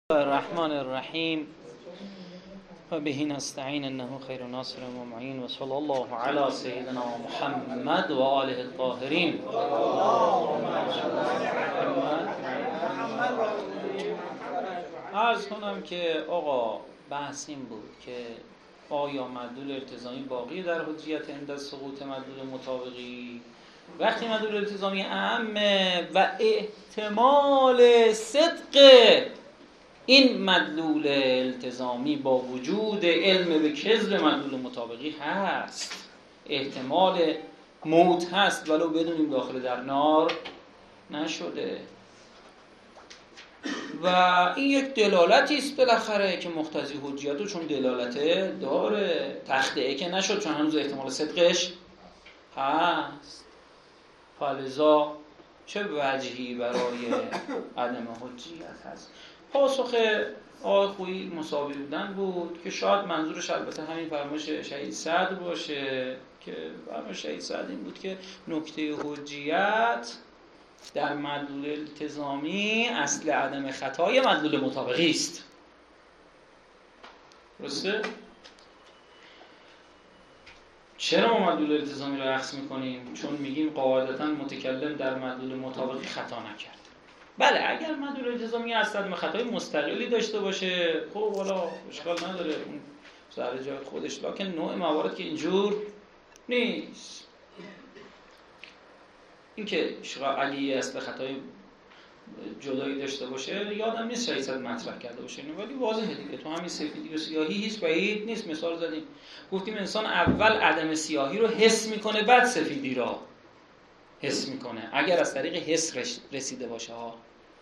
الرحمن الرحیم و به نستعین انه خیر ناصر و معین و صلی الله علی سیدنا محمد و آله الطاهرین. عرض کنم که آقا بحث این بود که آیا مدلول التزامی باقی در حجیت عند سقوط مدلول مطابقی؟ وقتی مدلول التزامی اعمه و احتمال صدق این مدلول التزامی با وجود علم به کذب مدلول مطابقی هست، احتمال موت هست ولو بدونیم داخل در نار نشده و این یک دلالتی است بالاخره که مقتضی حجیت، چون دلالت داره، تخطئه که نشد چون هنوز احتمال صدقش هست. فلذا چه وجهی برای عدم حجیت هست؟ پاسخ آقای خویی مساوی بودن بود که شاید منظورش البته همین فرمایش شهید سعد باشه که فرمایش شهید سعد این بود که نکته حجیت در مدلول التزامی اصل عدم خطای مدلول مطابقی است. درسته؟ چرا ما مدلول التزامی رو اخذ میکنیم؟ چون میگیم قاعدتاً متکلم در مدلول مطابقی خطا نکرد. بله اگر مدلول التزامی اصل عدم خطای مستقلی داشته باشه خب والا اشکال نداره، اون سر جای خودش، لکن نوع موارد که اینجور نیست. این که علی اصل خطای جدایی داشته باشه یادم نیست شهید سعد مطرح کرده باشه، ولی واضحه دیگه تو همین سفیدی و سیاهی هیچ بعید نیست. مثال زدیم گفتیم انسان اول عدم سیاهی رو حس میکنه بعد سفیدی رو حس میکنه، اگر از طریق حس رسیده باشه ها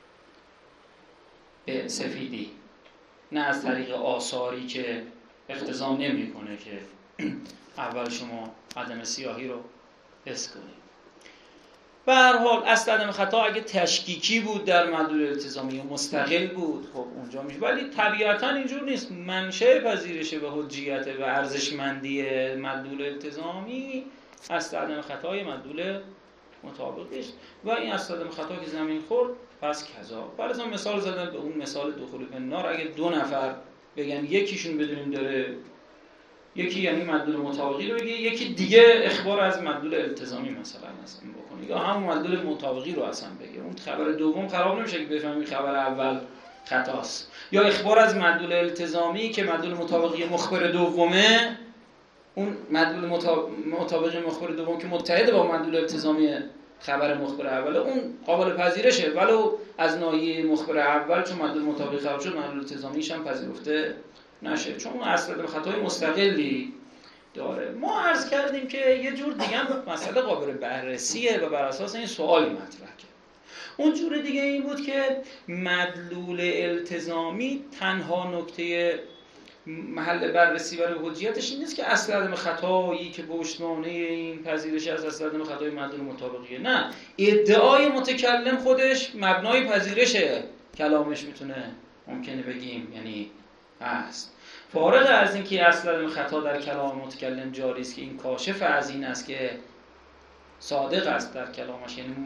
به سفیدی، نه از طریق آثاری که اقتضا نمیکنه که اول شما عدم سیاهی رو حس کنید. به هر حال اصل عدم خطا اگه تشکیکی بود در مدلول التزامی و مستقل بود خب اونجا میشه، ولی طبیعتا اینجور نیست. منشأ پذیرش به حجیت و ارزشمندی مدلول التزامی اصل عدم خطای مدلول مطابقی است و این اصل عدم خطا که زمین خورد پس کذا. برای مثال زدن به اون مثال دخول به نار، اگه دو نفر بگن یکیشون بدونیم داره، یکی یعنی مدلول مطابقی رو بگه، یکی دیگه اخبار از مدلول التزامی مثلا بکنه یا همون مدلول مطابقی رو اصلا بگه، اون خبر دوم خراب نمیشه که بفهمیم خبر اول خطاست، یا اخبار از مدلول التزامی که مدلول مطابقی مخبر دومه، اون مدلول مطابقی مخبر دوم که متحد با مدلول التزامی خبر مخبر اوله، اون قابل پذیرشه ولو از ناحیه مخبر اول چون مدلول مطابقی خراب شد مدلول التزامیش هم پذیرفته نشه چون اون اصل خطای مستقلی داره. ما عرض کردیم که یه جور دیگه هم مسئله قابل بررسیه و بر اساس این سوالی مطرح کرد. اون جور دیگه این بود که مدلول التزامی تنها نکته محل بررسی برای حجیتش این نیست که اصل عدم خطایی که پشتوانه این پذیرش از اصل عدم خطای مدلول مطابقیه، نه، ادعای متکلم خودش مبنای پذیرش کلامش ممکنه بگیم یعنی هست. فارغ از این که اصل عدم خطا در کلام متکلم جاری است که این کاشف از این است که صادق است در کلامش، یعنی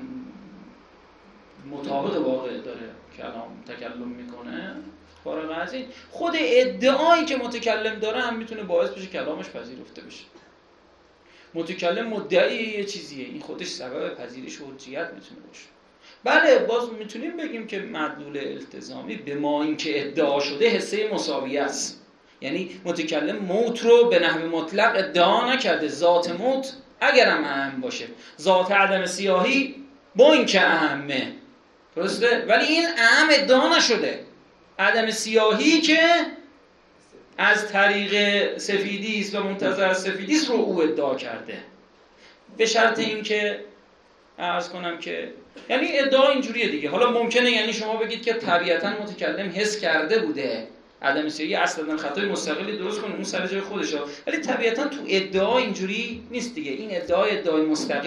مطابق واقع داره کلام تکلم میکنه، فارغ از این خود ادعایی که متکلم داره هم میتونه باعث بشه کلامش پذیرفته بشه. متکلم مدعی یه چیزیه، این خودش سبب پذیرش و حجیت میتونه باشه. بله باز میتونیم بگیم که مدلول التزامی به ما این که ادعا شده حصه مساویه است، یعنی متکلم موت رو به نحو مطلق ادعا نکرده، ذات موت اگرم اهم باشه، ذات عدم سیاهی با این که اهمه، درسته، ولی این اهم ادعا نشده. عدم سیاهی که از طریق سفیدی است و منتظر از سفیدی است رو او ادعا کرده، به شرط این که عرض کنم که یعنی ادعا اینجوریه دیگه. حالا ممکنه یعنی شما بگید که طبیعتاً متکلم حس کرده بوده عدم سیاهی اصل عدم خطای مستقلی درست کنه، اون سر جای خودشه، ولی طبیعتاً تو ادعا اینجوری نیست دیگه. این ادعای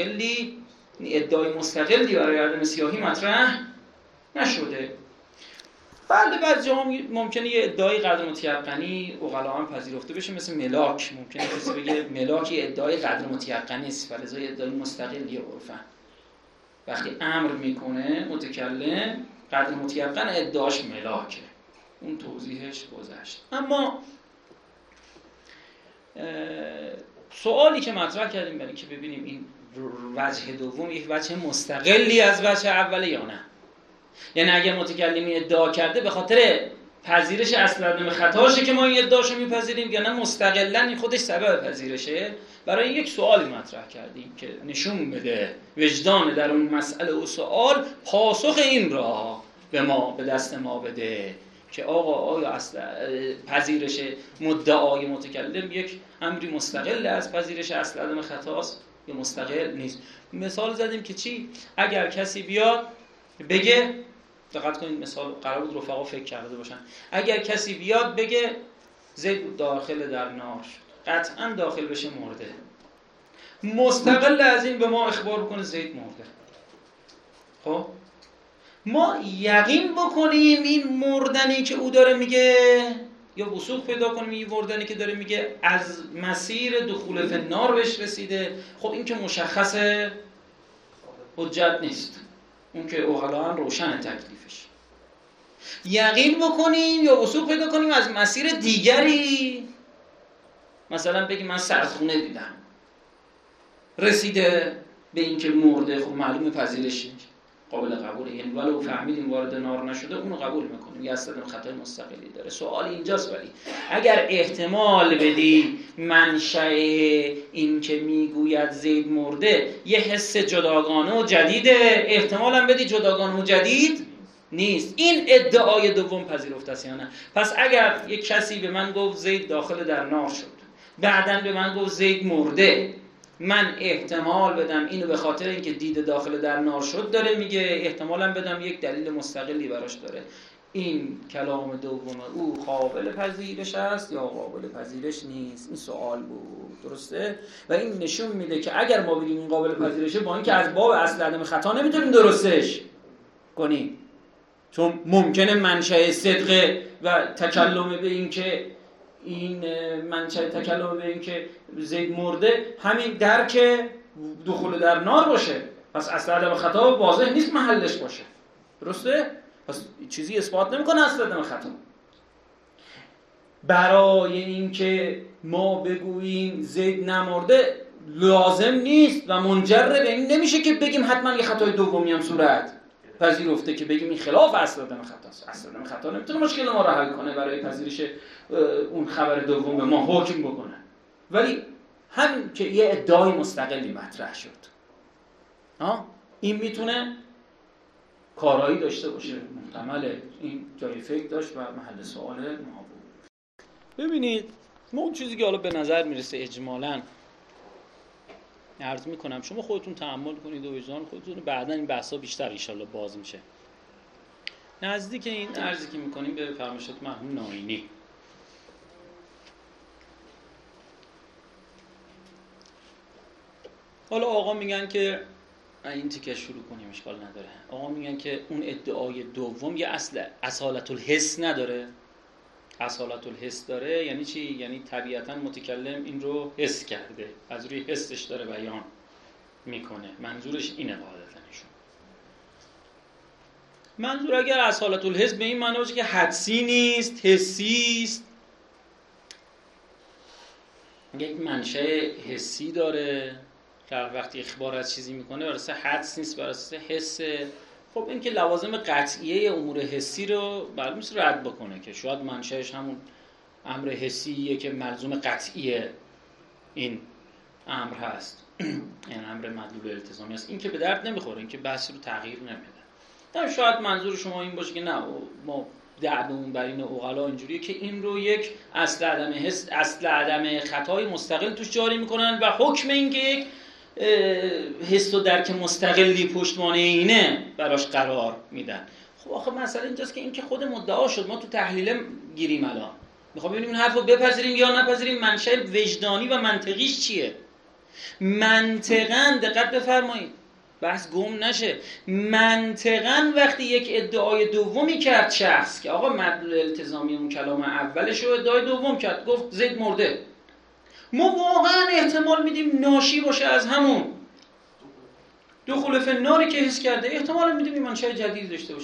مستقلی برای عدم سیاهی مطرح نشده. بله بعضی جاها ممکنه یه ادعای قدر متیقنی عقلا هم پذیرفته بشه، مثل ملاک. ممکنه کسی بگه ملاک ادعای قدر متیقنی است، فلذا ادعای مستقلی عرفاً. وقتی امر میکنه متکلم قدر متیقن ادعاش ملاکه، اون توضیحش گذشت. اما سوالی که مطرح کردیم برای که ببینیم این وجه دوم یک وجه مستقلی از وجه اوله یا نه. یعنی اگر متکلمی ادعا کرده به خاطر پذیرش اصل عدم خطاشه که ما این ادعاشو میپذیریم یا نه مستقلاً این خودش سبب پذیرشه، برای یک سوالی مطرح کردیم که نشون بده وجدان در اون مسئله و سوال پاسخ این را به دست ما بده که آقا آیا اصل پذیرش مدعای متکلم یک امری مستقل از پذیرش اصل عدم خطاست یا مستقل نیست. مثال زدیم که چی؟ اگر کسی بیاد بگه، دقت کنید مثال قرار بود رفقا فکر کرده باشن، اگر کسی بیاد بگه زید داخل در نار شد، قطعا داخل بشه مرده، مستقل از این به ما اخبار بکنه زید مرده. خب ما یقین بکنیم این مردنی که او داره میگه یا وثوق پیدا کنیم این مردنی که داره میگه از مسیر دخول فی النار بهش رسیده، خب این که مشخصه حجت نیست، اون که اوغلاً روشن تکلیفش. یقین بکنیم یا وثوق پیدا کنیم از مسیر دیگری، مثلا بگیم من سردخونه دیدم رسیده به این که مرده، خب معلومه پذیرش قابل قبوله، یعنی ولو فهمیدیم وارد نار نشده اونو قبول میکنیم، یه اصلا خطای مستقلی داره. سوال اینجاست ولی اگر احتمال بدی منشأ این که میگوید زید مرده یه حس جداگانه و جدیده، احتمال هم بدی جداگانه و جدید نیست، این ادعای دوم پذیرفته است یا نه؟ پس اگر یک کسی به من گفت زید داخل در نار شد، بعداً به من گفت زید مرده، من احتمال بدم اینو به خاطر اینکه دید داخل در نار شد داره میگه، احتمالم بدم یک دلیل مستقلی براش داره، این کلام دوم او قابل پذیرش است یا قابل پذیرش نیست؟ این سوال بود، درسته؟ و این نشون میده که اگر ما بگیم این قابل پذیرشه، با اینکه از باب اصل عدم خطا نمیتونیم درستش کنیم، چون ممکنه منشأ صدق و تکلم به این که این منشأ تکلم به این که زید مرده همین درک دخول در نار باشه، پس اصل عدم خطا واضح نیست محلش باشه، درسته؟ پس چیزی اثبات نمیکنه اصل عدم خطا. برای اینکه ما بگوییم زید نمرده لازم نیست و منجر به این نمیشه که بگیم حتما یه خطای دومی هم صورت پذیرفته که بگیم این خلاف اصل عدم خطاست. اصل عدم خطا نمیتونه مشکل ما رو حل کنه برای پذیرش اون خبر دوم به ما حکم بکنه، ولی همین که یه ادعای مستقلی مطرح شد این میتونه کارایی داشته باشه، محتمله این جای فکر داشت و محل سوال ما بود. ببینید ما اون چیزی که حالا به نظر میرسه اجمالاً عرض میکنم، شما خودتون تأمل کنید و وجدان خودتون، بعداً این بحثا بیشتر ان شاءالله باز میشه. نزدیک این عرضی که میکنیم به فرمایشات مرحوم ناینی، حالا آقا میگن که این تیکه شروع کنیم اشکال نداره، آقا میگن که اون ادعای دوم یه اصالت الحس نداره. اصالت الحس داره یعنی چی؟ یعنی طبیعتاً متکلم این رو حس کرده، از روی حسش داره بیان میکنه، منظورش اینه قاعدتاًشون. منظور اگر اصالت الحس به این معنی باشه که حدسی نیست، حسی است، یک منشأ حسی داره که وقتی اخبار از چیزی میکنه برای حدس نیست، برای حس. خب این که لوازم قطعیه امور حسی رو معلوم نیست رد بکنه که شاید منشأش همون امر حسیه که ملزوم قطعیه این امر هست، این امر مدلول التزامی است، این که به درد نمیخوره، این که بحثی رو تغییر نمیده. شاید منظور شما این باشه که نه ما دعوامون بر این عقلا اینجوریه که این رو یک اصل عدم خطای مستقل توش جاری میکنن و حکم این که یک حس و درک مستقلی پشتوانه اینه براش قرار میدن. خب آخه مسئله اینجاست که این که خود مدعا شد، ما تو تحلیل گیریم، الان میخوام ببینیم این حرف رو بپذیریم یا نپذیریم، منشأ وجدانی و منطقیش چیه. منطقاً دقت بفرمایید بحث گم نشه، منطقاً وقتی یک ادعای دومی کرد شخص که آقا مدلول التزامی اون کلام اولش رو ادعای دوم کرد، گفت زید مرده، ما واقعا احتمال میدیم ناشی باشه از همون دخول فی الناری که حس کرده، احتمال میدیم این منشأ جدید داشته باشه.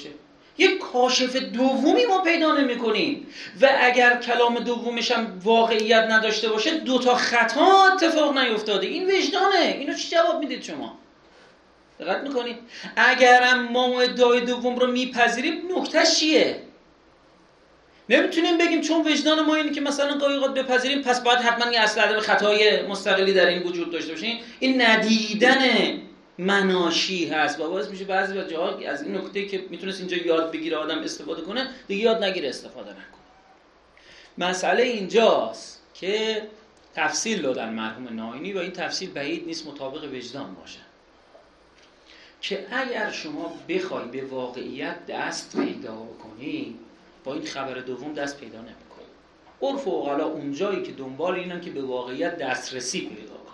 یک کاشف دومی ما پیدا نمی‌کنیم و اگر کلام دومش هم واقعیت نداشته باشه دو تا خطا اتفاق نیفتاده. این وجدانه. اینو چی جواب میدید شما؟ دقت می‌کنید؟ اگرم ما ادعای دوم رو میپذیریم نکتهش چیه؟ نمیتونیم بگیم چون وجدان ما اینه که مثلا گاهی اوقات بپذیریم پس باید حتما یه اصل عدم خطای مستقلی در این وجود داشته باشه. این ندیدن مناشی هست و باعث میشه بعضی جاها از این نکته که میتونست اینجا یاد بگیره آدم استفاده کنه دیگه یاد نگیره استفاده نکنه. مسئله اینجاست که تفصیل دادن مرحوم ناینی و این تفصیل بعید نیست مطابق وجدان باشه که اگر شما بخوای به واقعیت دست پیدا بکنی با این خبر دوم دست پیدا نمی‌کنی. عرف و عقلا اونجایی که دنبال اینن که به واقعیت دسترسی پیدا کنن.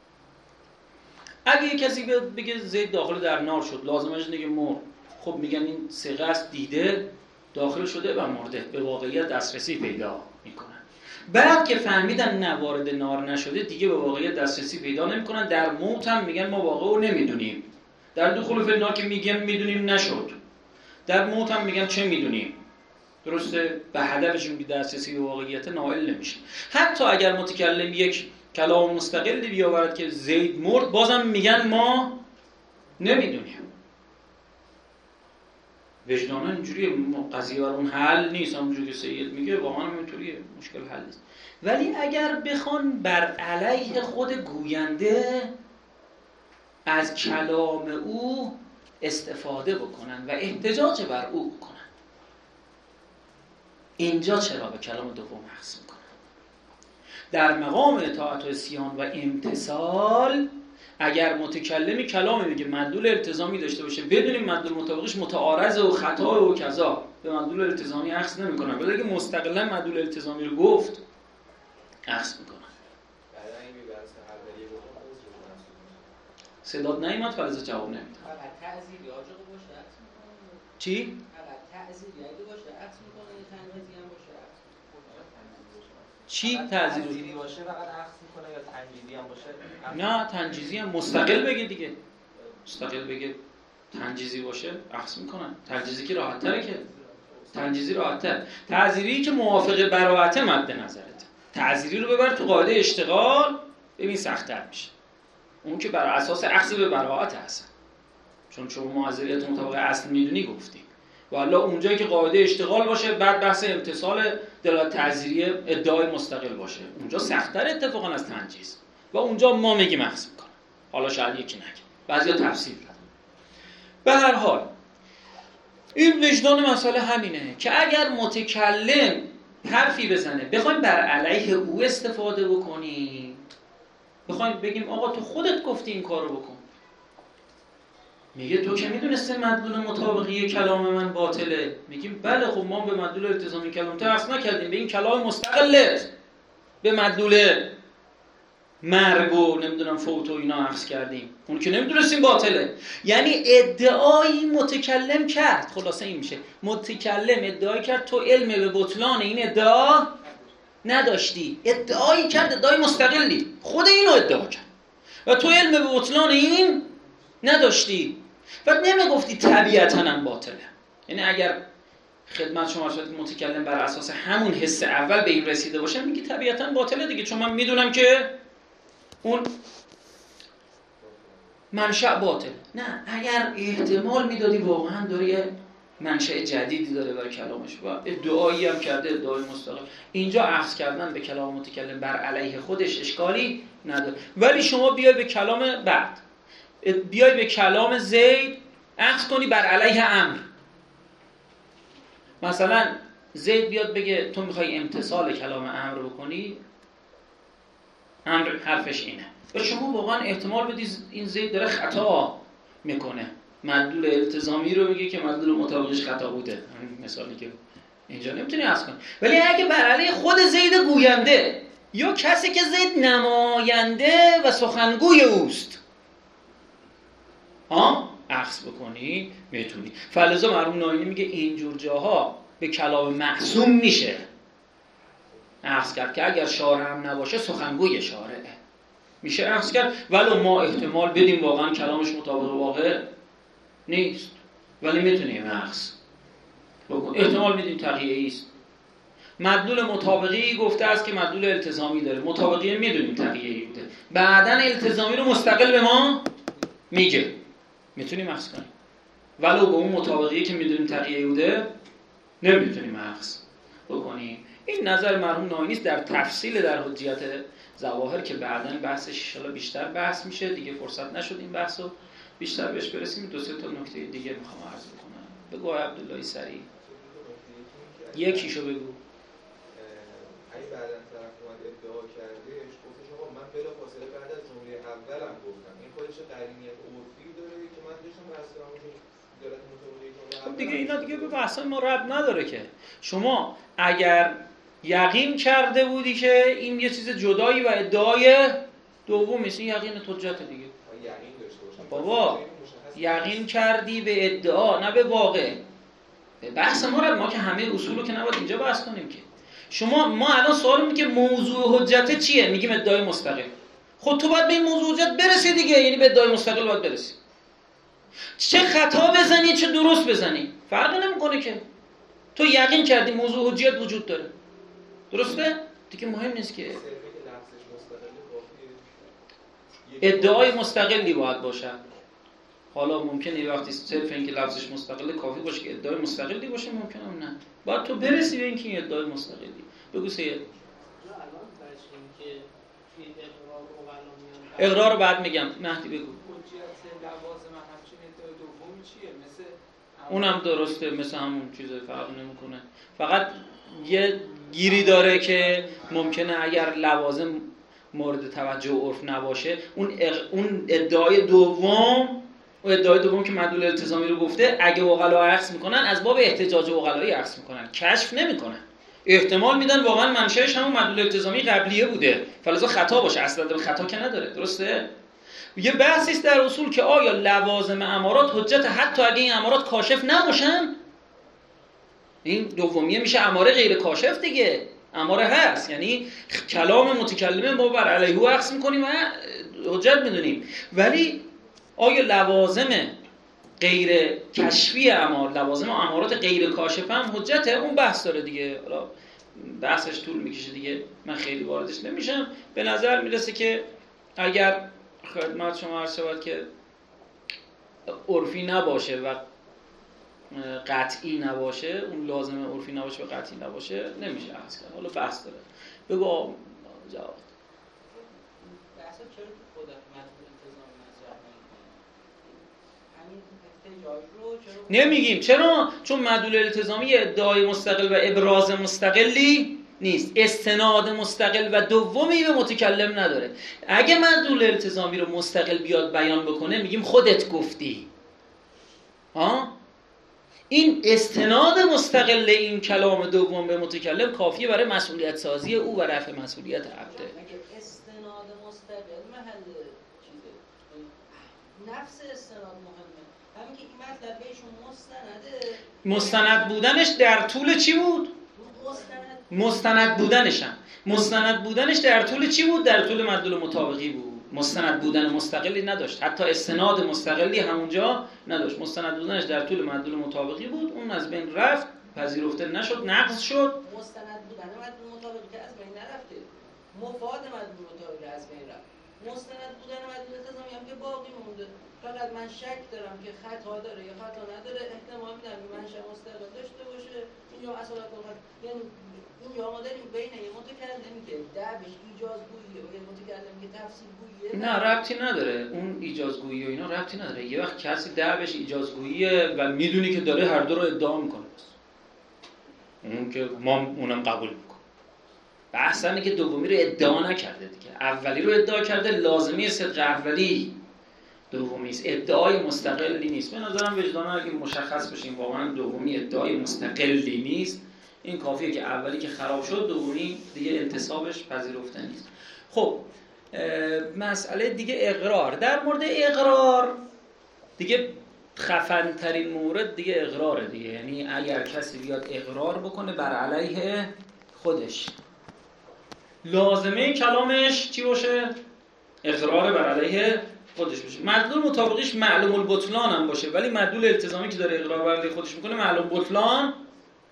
اگه کسی بگه زید داخل در نار شد لازمش اینه که مرد، خب میگن این صیغه است دیده داخل شده و مرده، به واقعیت دسترسی پیدا میکنن. بعد که فهمیدن نه وارد نار نشده دیگه به واقعیت دسترسی پیدا نمیکنن. در موت هم میگن ما واقعا رو نمیدونیم. در دخول فی النار که میگن میدونیم نشد، در موت هم میگن چه میدونیم. درسته؟ به هدفشون بی دسترسی به واقعیت نائل نمیشه. حتی اگر متکلم یک کلام مستقلی بیاورد که زید مرد بازم میگن ما نمیدونیم. وجدانا اینجوریه، قضیه برای اون حل نیست. همونجوری که سید میگه واقعا اینطوریه، مشکل حل نیست. ولی اگر بخوان بر علیه خود گوینده از کلام او استفاده بکنن و احتجاج بر او بکنن، اینجا چرا به کلام دوم حذف میکنن؟ در مقام اطاعت و عصیان و امتثال اگر متکلمی کلامی میگه مدلول التزامی داشته باشه بدونیم مدلول مطابقش متعارض و خطا و کذا، به مدلول التزامی اخذ نمیکنن. ولی اگه مستقلا مدلول التزامی رو گفت اخذ میکنن. صدات نیامد فلزا جواب نمیدم. چی؟ چی تعزیری باشه فقط عکس میکنه یا تنجیزی هم باشه؟ نه تنجیزی هم مستقل بگه دیگه. مستقل بگه تنجیزی باشه عکس میکنن. تنجیزی که راحت تره، که تنجیزی راحت تر. تعزیری که موافق براءت مد نظرت، تعزیری رو ببر تو قاعده اشتغال ببین سخت‌تر میشه. اون که بر اساس عکس به براءت هست، چون شما معذریت مطابق اصل میدونی گفتی. والا اونجایی که قاعده اشتغال باشه بعد بحث امتصال دلالت تعزیری ادعای مستقل باشه، اونجا سخت‌تر اتفاقا از تنجیز و اونجا ما میگیم اخذ میکنه. حالا شاید یکی نگه، بعضیا تفسیر دادن. به هر حال این وجدان مسئله همینه که اگر متکلم حرفی بزنه بخوایم بر علیه او استفاده بکنیم، بخوایم بگیم آقا تو خودت گفتی این کارو بکن، میگه تو که میدونستی مدلول مطابقی کلام من باطله. میگیم بله خب ما به مدلول التزامی کلام تو اخذ نکردیم، به این کلام مستقلت به مدلول مرگ و نمیدونم فوت و اینا اخذ کردیم، اون که نمیدونستیم باطله. یعنی ادعایی متکلم کرد، خلاصه این میشه متکلم ادعای کرد تو علم به بطلان این ادعا نداشتی، ادعایی کرد، ادعای مستقلی خود اینو ادعا کرد و تو علم به بطلان این نداشتی و نمیگفتی طبیعتاً هم باطله. یعنی اگر خدمت شما شد متکلم بر اساس همون حس اول به این رسیده باشه میگی طبیعتاً باطله دیگه، چون من میدونم که اون منشأ باطل. نه، اگر احتمال میدادی واقعاً داره یه منشأ جدیدی داره برای کلامش و ادعایی هم کرده، ادعای مستقل، اینجا اخذ کردن به کلام متکلم بر علیه خودش اشکالی نداره. ولی شما بیای به کلام بعد، بیای به کلام زید اخذ کنی بر علیه امر. مثلا زید بیاد بگه تو میخوای امتصال کلام امر بکنی، امر حرفش اینه و شما واقعا احتمال بدی این زید داره خطا میکنه، مدلول التزامی رو میگه که مدلول مطابقش خطا بوده، مثالی که اینجا نمیتونی اخذ کنی. ولی اگه بر علیه خود زید گوینده یا کسی که زید نماینده و سخنگوی اوست اخذ بکنی میتونی. فلذا مرحوم ناینی میگه اینجور جاها به کلام معصوم میشه اخذ کرد که اگر شارع هم نباشه سخنگوی شارعه میشه اخذ کرد، ولو ما احتمال بدیم واقعا کلامش مطابق واقع نیست ولی میتونیم اخذ بکن. احتمال میدیم تقیه‌ای است. مدلول مطابقی گفته است که مدلول التزامی داره. مطابقی میدونیم تقیه‌ای بوده. بعدن التزامی رو مستقل به ما میگه. میتونیم اخذ کنیم. ولو به اون مطابقی که میدونیم تقیه‌ای بوده نمیتونیم اخذ بکنیم. این نظر مرحوم ناینی است در تفصیل در حجیت ظواهر که بعداً بحثش ان شاءالله بیشتر بحث میشه. دیگه فرصت نشد این بحثو بیشتر بهش برسیم. دو سه تا نکته دیگه میخوام عرض بکنم. بگو عبداللهی سریع. یکیشو بگو. اگه بعداً طرف اومد ادعا کردش گفتش آقا من بلافاصله بعد از جمله اولم گفتم این خودش قرینیت عرفی داره که من داشتم رسولم دارد مطابقی. خب دیگه اینا دیگه به بحث ما ربط نداره که. شما اگر یقین کرده بودی که این یه چیز جدایی و ادعای دوم مثل یقین حجت دیگه. یقین داشته باشم. بابا یقین کردی به ادعا نه به واقع. به بحث ما که همه اصولو که نباید اینجا بحث کنیم که. ما الان سوال میگه موضوع حجت چیه؟ میگیم ادعای مستقل. خب تو باید به این موضوع حجت برسی دیگه، یعنی به ادعای مستقل باید برسی. چه خطا بزنی چه درست بزنی فرق نمیکنه که. تو یقین کردی موضوع حجت وجود داره. درسته؟ دیگه مهم نیست که ادعای مستقلی باید باشه. حالا ممکنه یه وقتی صرف اینکه لفظش مستقله کافی باشه که ادعای مستقلی باشه، ممکنه هم نه. باید تو برسی به اینکه این ادعای مستقلی. بگو سید. الان برش که توی اقرار رو بعد میگم. مهدی بگو. حجیت لوازم همچین ادعای دوم چیه؟ مثل اونم درسته، مثل همون چیزه، فرق نمیکنه. فقط یه گیری داره که ممکنه اگر لوازم مورد توجه و عرف نباشه اون ادعای دوم که مدلول التزامی رو گفته، اگه عقلا اخذ میکنن از باب احتجاج عقلایی اخذ میکنن، کشف نمیکنن. احتمال میدن واقعا منشأش همون مدلول التزامی قبلیه بوده، فلذا خطا باشه. اصلا به خطا که نداره. درسته؟ یه بحثی است در اصول که آیا لوازم امارات حجت حتی اگه این امارات کاشف نباشن؟ این دومیه میشه اماره غیر کاشف دیگه. اماره هست، یعنی کلام متکلم ما بر علیه اخذ میکنیم و حجت میدونیم. ولی آیا لوازم غیر کشفی لوازم امارات غیر کاشف هم حجته؟ اون بحث داره دیگه. حالا بحثش طول میکشه دیگه، من خیلی واردش نمیشم. به نظر میرسه که اگر خدمت شما عرض شود که عرفی نباشه و قطعی نباشه، اون لازمه عرفی نباشه و قطعی نباشه، نمیشه اخذ کرد. حالا بحث داره. بگو جواب. بحثا چرا تو خود مدلول التزامی مطرح همین احتجاج رو چرا نمیگیم. چرا؟ چون مدلول التزامی ادعای مستقل و ابراز مستقلی نیست، استناد مستقل و دومی به متکلم نداره. اگه مدلول التزامی رو مستقل بیاد بیان بکنه میگیم خودت گفتی. این استناد مستقل این کلام دوم به متکلم کافیه برای مسئولیت سازی او و رفع مسئولیت عبده. اگه استناد مستقل محل چیزه، نفس استناد مهمه. همین که این مطلب بهشون مستند بودنش در طول چی بود؟ مستند بودنش در طول چی بود؟ در طول مدلول مطابقی بود. مستند بودن مستقلی نداشت، حتی استناد مستقلی همونجا نداشت. مستند بودنش در طول مدلول مطابقی بود، اون از بین رفت، پذیرفته نشد، نقض شد. مستند بودن مدلول مطابقی که از بین نرفته، مفاد مدلول مطابقی از بین رفت. مستند بودن مدلول التزامی هم که باقی مونده. فقط من شک دارم که خطا داره یا خطا نداره. احتمال میدم منشأ مستقل داشته باشه. اینجا اصالت یعنی اینجا ما داریم بین یه متکلمی که دعوش ایجازگوییه و یه متکلمی که تفسیرگوییه. نه ربطی نداره. اون ایجازگویی و اینا ربطی نداره. یه وقت کسی دعوش ایجازگوییه و میدونی که داره هر دو رو ادعا میکنه، اون که ما اونم قبول میکنه. بحث اینه که دومی رو ادعا نکرده دیگه، اولی رو ادعا کرده. لازمی صدق اولی دومی است، ادعای مستقلی نیست. به نظرم وجدانا اگه مشخص بشیم واقعا دومی ادعای مستقلی نیست، این کافیه که اولی که خراب شد دومی دیگه انتصابش پذیرفته نیست. خب مسئله دیگه اقرار. در مورد اقرار دیگه خفن ترین مورد دیگه اقراره دیگه. یعنی اگر کسی بیاد اقرار بکنه بر علیه خودش، لازمه کلامش چی باشه؟ اقرار بر علیه خودش باشه. مدلول مطابقیش معلوم البطلان هم باشه، ولی مدلول التزامی که داره اقرار بر علیه خودش میکنه معلوم بطلان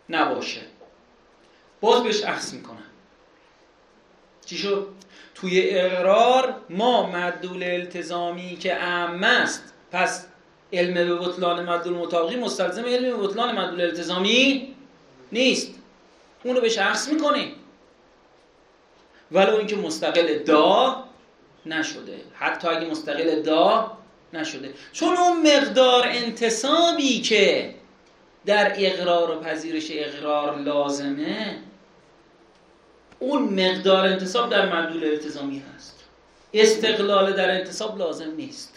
نباشه باز بهش اخذ میکنن. چی شد؟ توی اقرار ما مدلول التزامی که اعم است، پس علم به بطلان مدلول مطابقی مستلزم علم به بطلان مدلول التزامی نیست، اونو بهش اخذ میکنیم ولو اینکه مستقل ادعا نشده، حتی اگه مستقل ادعا نشده، چون اون مقدار انتصابی که در اقرار و پذیرش اقرار لازمه، اون مقدار انتصاب در مدلول التزامی هست، استقلال در انتصاب لازم نیست.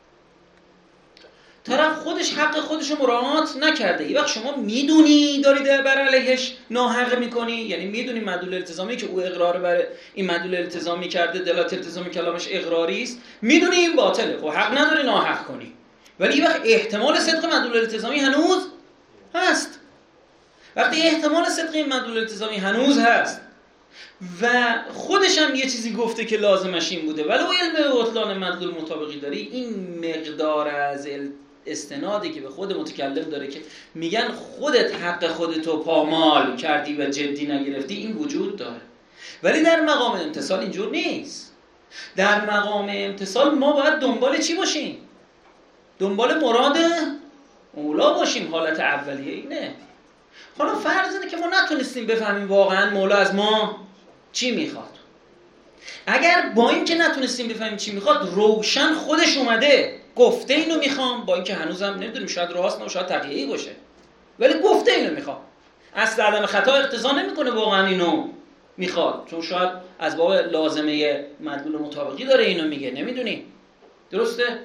طرف خودش حق خودش رو مراعات نکرده، این وقت شما میدونی داری بر علیهش ناحق میکنی، یعنی میدونی مدلول التزامی که او اقرار بر این مدلول التزامی کرده، دلالت التزامی کلامش اقراری است، میدونی این باطله، خب حق نداری ناحق کنی، ولی این وقت احتمال صدق مدلول التزامی هنوز هست. وقتی احتمال صدق این مدلول التزامی هنوز هست و خودش هم یه چیزی گفته که لازمش این بوده ولو علم به بطلان مدلول مطابقی داری، این مقدار از استنادی که به خود متکلم داره که میگن خودت حق خودتو پامال کردی و جدی نگرفتی، این وجود داره. ولی در مقام امتثال اینجور نیست. در مقام امتثال ما باید دنبال چی باشیم؟ دنبال مراد مولا باشیم. حالت اولیه اینه. حالا فرض اینه که ما نتونستیم بفهمیم واقعا مولا از ما چی میخواد. اگر با این که نتونستیم بفهمیم چی میخواد روشن خودش اومده گفته اینو میخوام، با اینکه هنوزم نمیدونیم شاید راست نه شاید تقیه‌ای باشه، ولی گفته اینو میخوام، اصل عدم خطا اقتضا نمیکنه واقعا اینو میخواد، چون شاید از باب لازمه مدلول مطابقی داره اینو میگه، نمیدونیم. درسته؟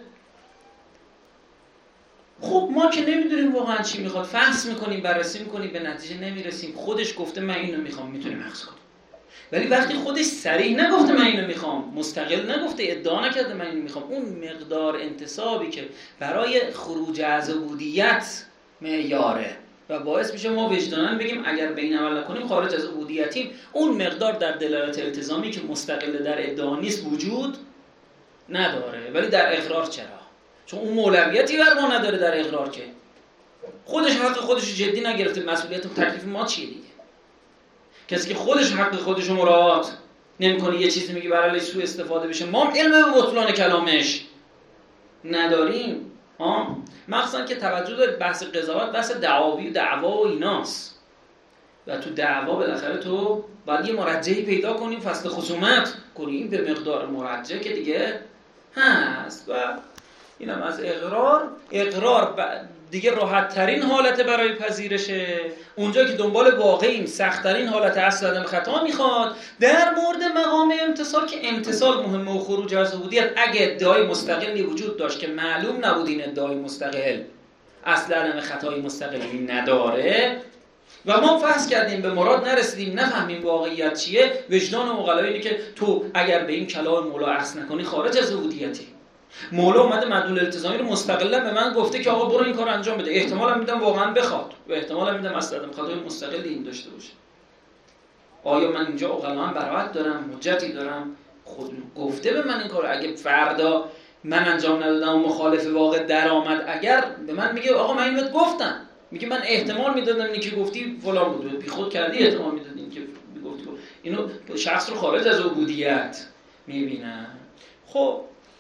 خب ما که نمیدونیم واقعا چی میخواد، فحص میکنیم، بررسی میکنیم، به نتیجه نمیرسیم. خودش گفته من اینو میخوام، میتونیم اخذ کنیم. ولی وقتی خودش صریح نگفته من اینو میخوام، مستقل نگفته، ادعا نکرده من اینو میخوام، اون مقدار انتصابی که برای خروج از عبودیت معیاره و باعث میشه ما وجداناً بگیم اگر به این عمل نکنیم خارج از عبودیتیم، اون مقدار در دلالت التزامی که مستقل در ادعا نیست وجود نداره. ولی در اقرار چرا؟ چون اون مولویتی بر ما نداره در اقرار، که خودش حق خودش رو جدی نگرفته. مسئولیت و تکلیف ما چیه دیگه؟ کسی که خودش حق خودش رو مراعات نمی‌کنه، یه چیزی میگه برای سوء استفاده بشه، ما علم به بطلان کلامش نداریم. مخصوصا که توجه دارید بحث قضاوت بحث دعوا و ایناست و تو دعوا بالاخره تو باید یه مرجعی پیدا کنیم، فصل خصومت کنیم به مقدار مرجع که دیگه هست. و اینم از اقرار دیگه راحت ترین حالت برای پذیرشه، اونجا که دنبال واقعیم سخت ترین حالت اصل عدم خطا میخواد. در مورد مقام امتثال که امتثال مهمه و خروج از عبودیت، اگه ادعای مستقلی وجود داشت که معلوم نبود این ادعای مستقل اصل عدم خطایی مستقلی نداره و ما فحص کردیم به مراد نرسیدیم، نفهمیم واقعیت چیه، وجدان عقلا اینه که تو اگر به این کلام مولا اخذ نکنی خارج از عبودیتی. مولا اومده مدلول التزامی رو مستقلا به من گفته که آقا برو این کار انجام بده، احتمالاً میدم واقعا بخواد و احتمالاً میدم اصلا عدم خطای مستقلی این داشته باشه. آیا من اینجا عقلا براحت دارم، حجتی دارم؟ خود گفته به من این کار، اگه فردا من انجام ندادم و مخالف واقع در آمد، اگر به من میگه آقا من اینو گفتم، میگه من احتمال میدادم اینی که گفتی فلان بود، بی خود کردی احتمال میدادی اینی که گفتی، اینو شخص رو خارج از عبودیت میبینن. خب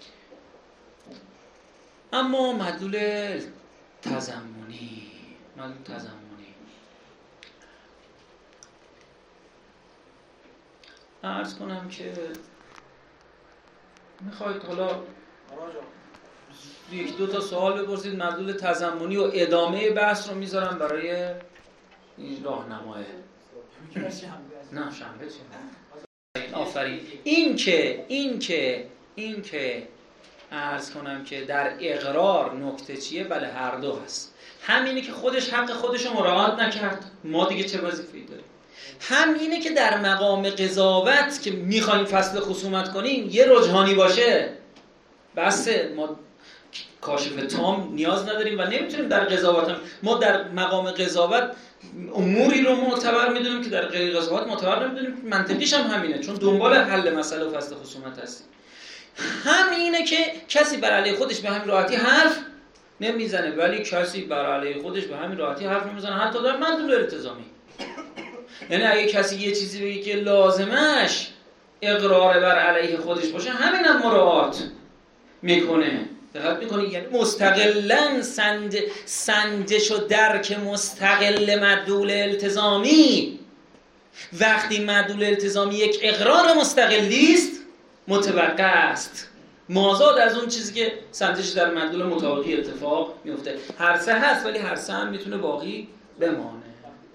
اما مدلول تضمنی عرض کنم که میخواید حالا یک دو تا سوال بپرسید. مدلول تضمنی و ادامه بحث رو میذارم برای این راهنماه. نه شنبه چه؟ آفرین. این که عرض کنم که در اقرار نکته چیه؟ بله هر دو هست. همینه که خودش حق خودش رو مراعات نکرد، ما دیگه چه وظیفه‌ای داریم؟ هم اینه که در مقام قضاوت که میخوایم فصل خصومت کنیم یه رجحانی باشه، بسه ما کاشف تام نیاز نداریم و نمیتونیم در قضاوت هم. ما در مقام قضاوت اموری رو معتبر میدونیم که در غیر قضاوت معتبر نمیدونیم. منطقیش هم همینه، چون دنبال حل مسئله و فصل خصومت هستیم. هم اینه که کسی بر علیه خودش به همین راحتی حرف نمیزنه، ولی کسی بر علیه خودش به همین راحتی حرف نمیزنه حتی در مدلول التزامی. یعنی اگه کسی یه چیزی بگه که لازمش اقرار بر علیه خودش باشه، همینم مراعات میکنه. دقت میکنی؟ یعنی مستقلاً سنجش و درک مستقل مدلول التزامی، وقتی مدلول التزامی یک اقرار مستقلی است متوقع است، مازاد از اون چیزی که سنجش در مدلول مطابقی اتفاق میفته. هر سه هست ولی هر سه هم میتونه باقی بمانه.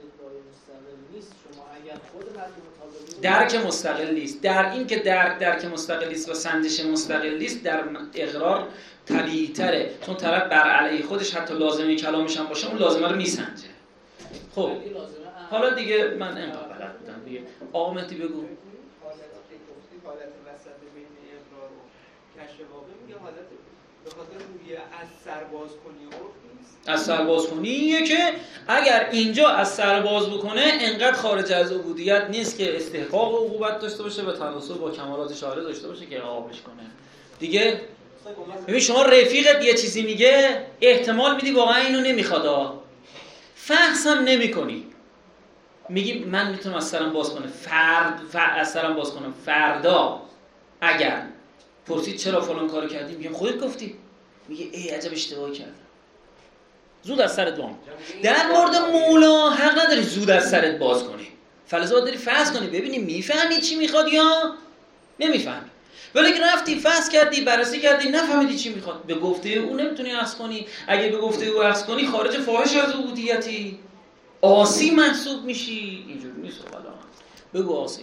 درک مستقلی است. در این که درک مستقلی است و سنجش مستقلی است، در اقرار طبیعی تره، چون طرف بر علیه خودش حتی لازمه کلامش هم باشه اون لازمه رو میسنجه. خب حالا دیگه من اینقدر بلد بودم دیگه. آقا مهدی بگو. حالت وسط بین اقرار و کشف واقع میگه حالت به خاطر رویه از سرباز کنی عرف نیست. از سرباز کنیه که اگر اینجا از سرباز بکنه انقدر خارج از عبودیت نیست که استحقاق و عقوبت داشته باشه و تناسب با کمالات شاعره داشته باشه که عقابش کنه دیگه. ببین شما رفیقت یه چیزی میگه احتمال میدی واقعا اینو نمیخواد، فحص هم نمی‌کنی، میگی من میتونم از سرم باز کنم، از سرم باز کنم. فردا اگر پرسید چرا فلان کارو کردی، میگم خودت گفتی، میگه ای عجب اشتباهی کردم، زود از سرت وام. در مورد مولا حق نداری زود از سرت باز کنی، فلزا داری فحص کنی ببینی میفهمی چی میخواد یا نمیفهمی. ولی که رفتی فحص کردی، بررسی کردی، نفهمیدی چی میخواد، به گفته او نمیتونی اخذ کنی. اگه به گفته او اخذ کنی خارج فاحش از عبودیتی، عاصی محسوب میشی. اینجوری نیست. بگو عاصی.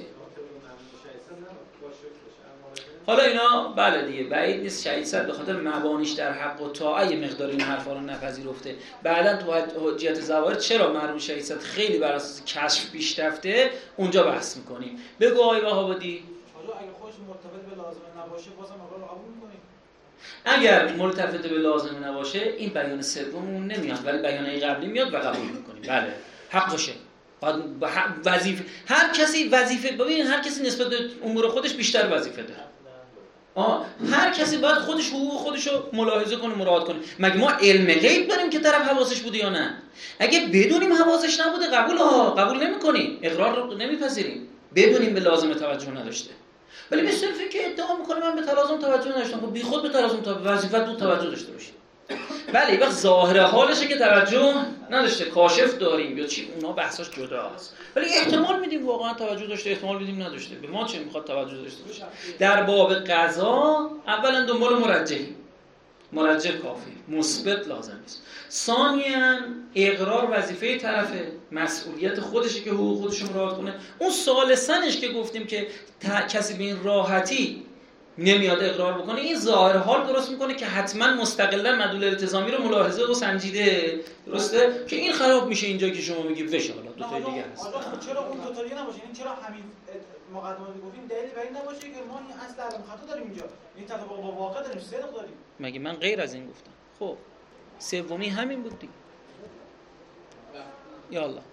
حالا اینا بله دیگه بعید نیست شهید صد به خاطر مبانیش در حق و طاعه یه مقدار این حرفا رو نپذیرفته. بعداً تو حجیت زوارد چرا مرحوم شهید صد خیلی بر اساس کشف پیش رفته اونجا بحث میکنیم. بگو آقای وهابادی. حالا اگه خودش مرتبط به لازمه نباشه بازم اقرار رو قبول می‌کنی؟ اگر ملتفت به لازمه نباشه این بیان سوممون نمیاد ولی بیانای قبلی میاد و قبول میکنیم. بله حقشه. وظیفه هر کسی وظیفه، ببین هر کسی نسبت به امور خودش بیشتر وظیفه داره. هر کسی باید خودش حقوق خودش رو ملاحظه کنه، مراعات کنه. مگه ما علم غیب داریم که طرف حواسش بوده یا نه؟ اگه بدونیم حواسش نبوده قبول نمی‌کنیم، اقرار رو نمیپذیریم. بدونیم به لازم توجه نداشته. ولی مثل که ادعا میکنه من به تلازم توجه نداشتم، خب بیخود به تلازم وظیفت بود توجه داشته باشی. بله وقت ظاهر حالشه که توجه نداشته، کاشف داریم یا چی، اونا بحثاش جداست. ولی احتمال میدیم واقعا توجه داشته، احتمال میدیم نداشته. به ما چه میخواد توجه داشته باشه؟ در باب قضا اولا دنبال مرجح کافی، مثبت لازم نیست. ثانیاً اقرار وظیفه طرفه، مسئولیت خودشه که حقوق خودش رو مراعات کنه. اون ثالثاًش که گفتیم که کسی به این راحتی نمیاد اقرار بکنه، این ظاهر حال درست میکنه که حتما مستقلا مدلول التزامی رو ملاحظه و سنجیده، درسته؟ که این خراب میشه اینجا که شما میگی وش حالا دو تا دیگه هست. حالا چرا اون دو تا دیگه نباشه؟ یعنی چرا همین مقدماتی گفتیم دلیلی بر این نباشه که ما این اصل علم خطا داریم اینجا، این تطابق با واقع داریم، صدق داریم. مگه من غیر از این گفتم؟ خب سومی همین بود دیگه. یا الله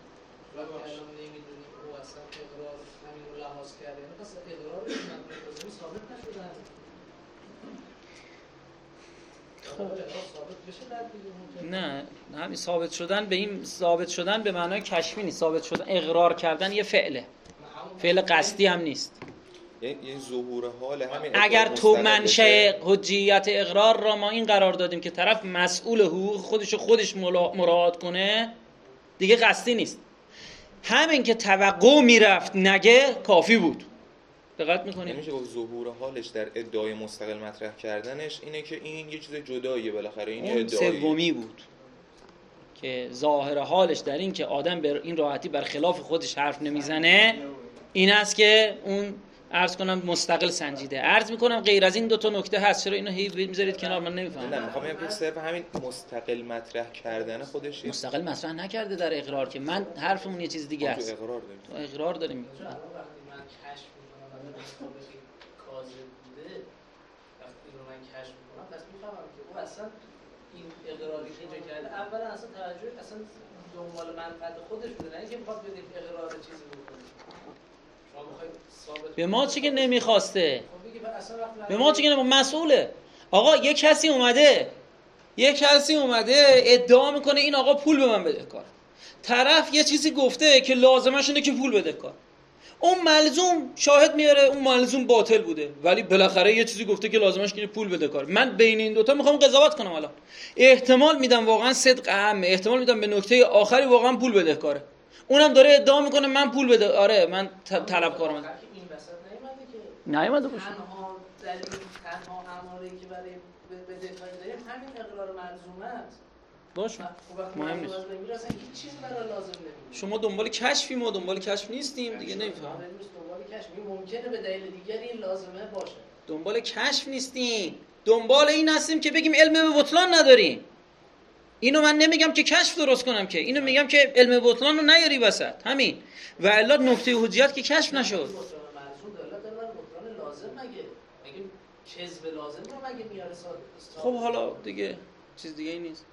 نه همین ثابت شدن به این ثابت شدن به معنای کشفی نیست. ثابت شدن اقرار کردن یه فعله، فعل قصدی هم نیست. یعنی ظهور حال همین. اگر تو منشأ حجیت اقرار را ما این قرار دادیم که طرف مسئول حقوق خودش مراعات کنه، دیگه قصدی نیست. همین که توقع میرفت نگه کافی بود. دقت میکنید؟ نمیشه گفت ظهور حالش در ادعای مستقل مطرح کردنش اینه که این یه چیز جداییه، بالاخره این اون سومی بود که ظاهر حالش در این که آدم به این راحتی بر خلاف خودش حرف نمیزنه این است که اون عرض کنم مستقل سنجیده. عرض میکنم غیر از این دو تا نکته هست. چرا اینو هی میذارید کنار؟ من نمیفهمم. نه میخوام بگم که صرف همین مستقل مطرح کردن خودش مستقل مطرح نکرده در اقرار، که من حرفمون یه چیز دیگه است. تو اقرار داریم. من کشف میکنم مثبت کاذب بوده، وقتی رو من کشف میکنم پس میفهمم که او اصلا این اقراری که اینجا کرده اولا اصلا توجه اصلا دنبال منفعت خودش بوده، نه اینکه میخواد بده اقرار چیزی بکنه. به ما چی که نمیخواسته، به ما چی که مسئوله. آقا یه کسی اومده ادعا میکنه این آقا پول به من بده کار، طرف یه چیزی گفته که لازمش اینه که پول بده کار، اون ملزوم شاهد میاره اون ملزوم باطل بوده، ولی بالاخره یه چیزی گفته که لازمش اینه پول بده کار. من بین این دوتا میخوام قضاوت کنم. الان احتمال میدم واقعا صدق عامه، احتمال میدم به نکته آخری واقعا پول بده کاره، اونم داره ادعا میکنه من پول بده، آره من طلبکارم. این وسط نیومده که تنها دلیل تنها اماری که برای بدهکاری داریم همین اقرار ملزومه است. باشه مهم نیست. هیچ چیزی برای لازم نمیشه. شما دنبال کشفی، ما دنبال کشف نیستیم دیگه. نمیفهم دنبال کشف ممکنه به دلیل دیگری این لازمه باشه. دنبال کشف نیستیم، دنبال این هستیم که بگیم علم به بطلان نداریم. اینو من نمیگم که کشف درست کنم، که اینو میگم که علم به بطلان رو نیاری وسط، همین. و الا نکته حجیت که کشف نشد. مرزون دلالت داره بر بطلان لازم، مگه کذب لازم رو مگه میاره خب حالا دیگه چیز دیگه ای نیست.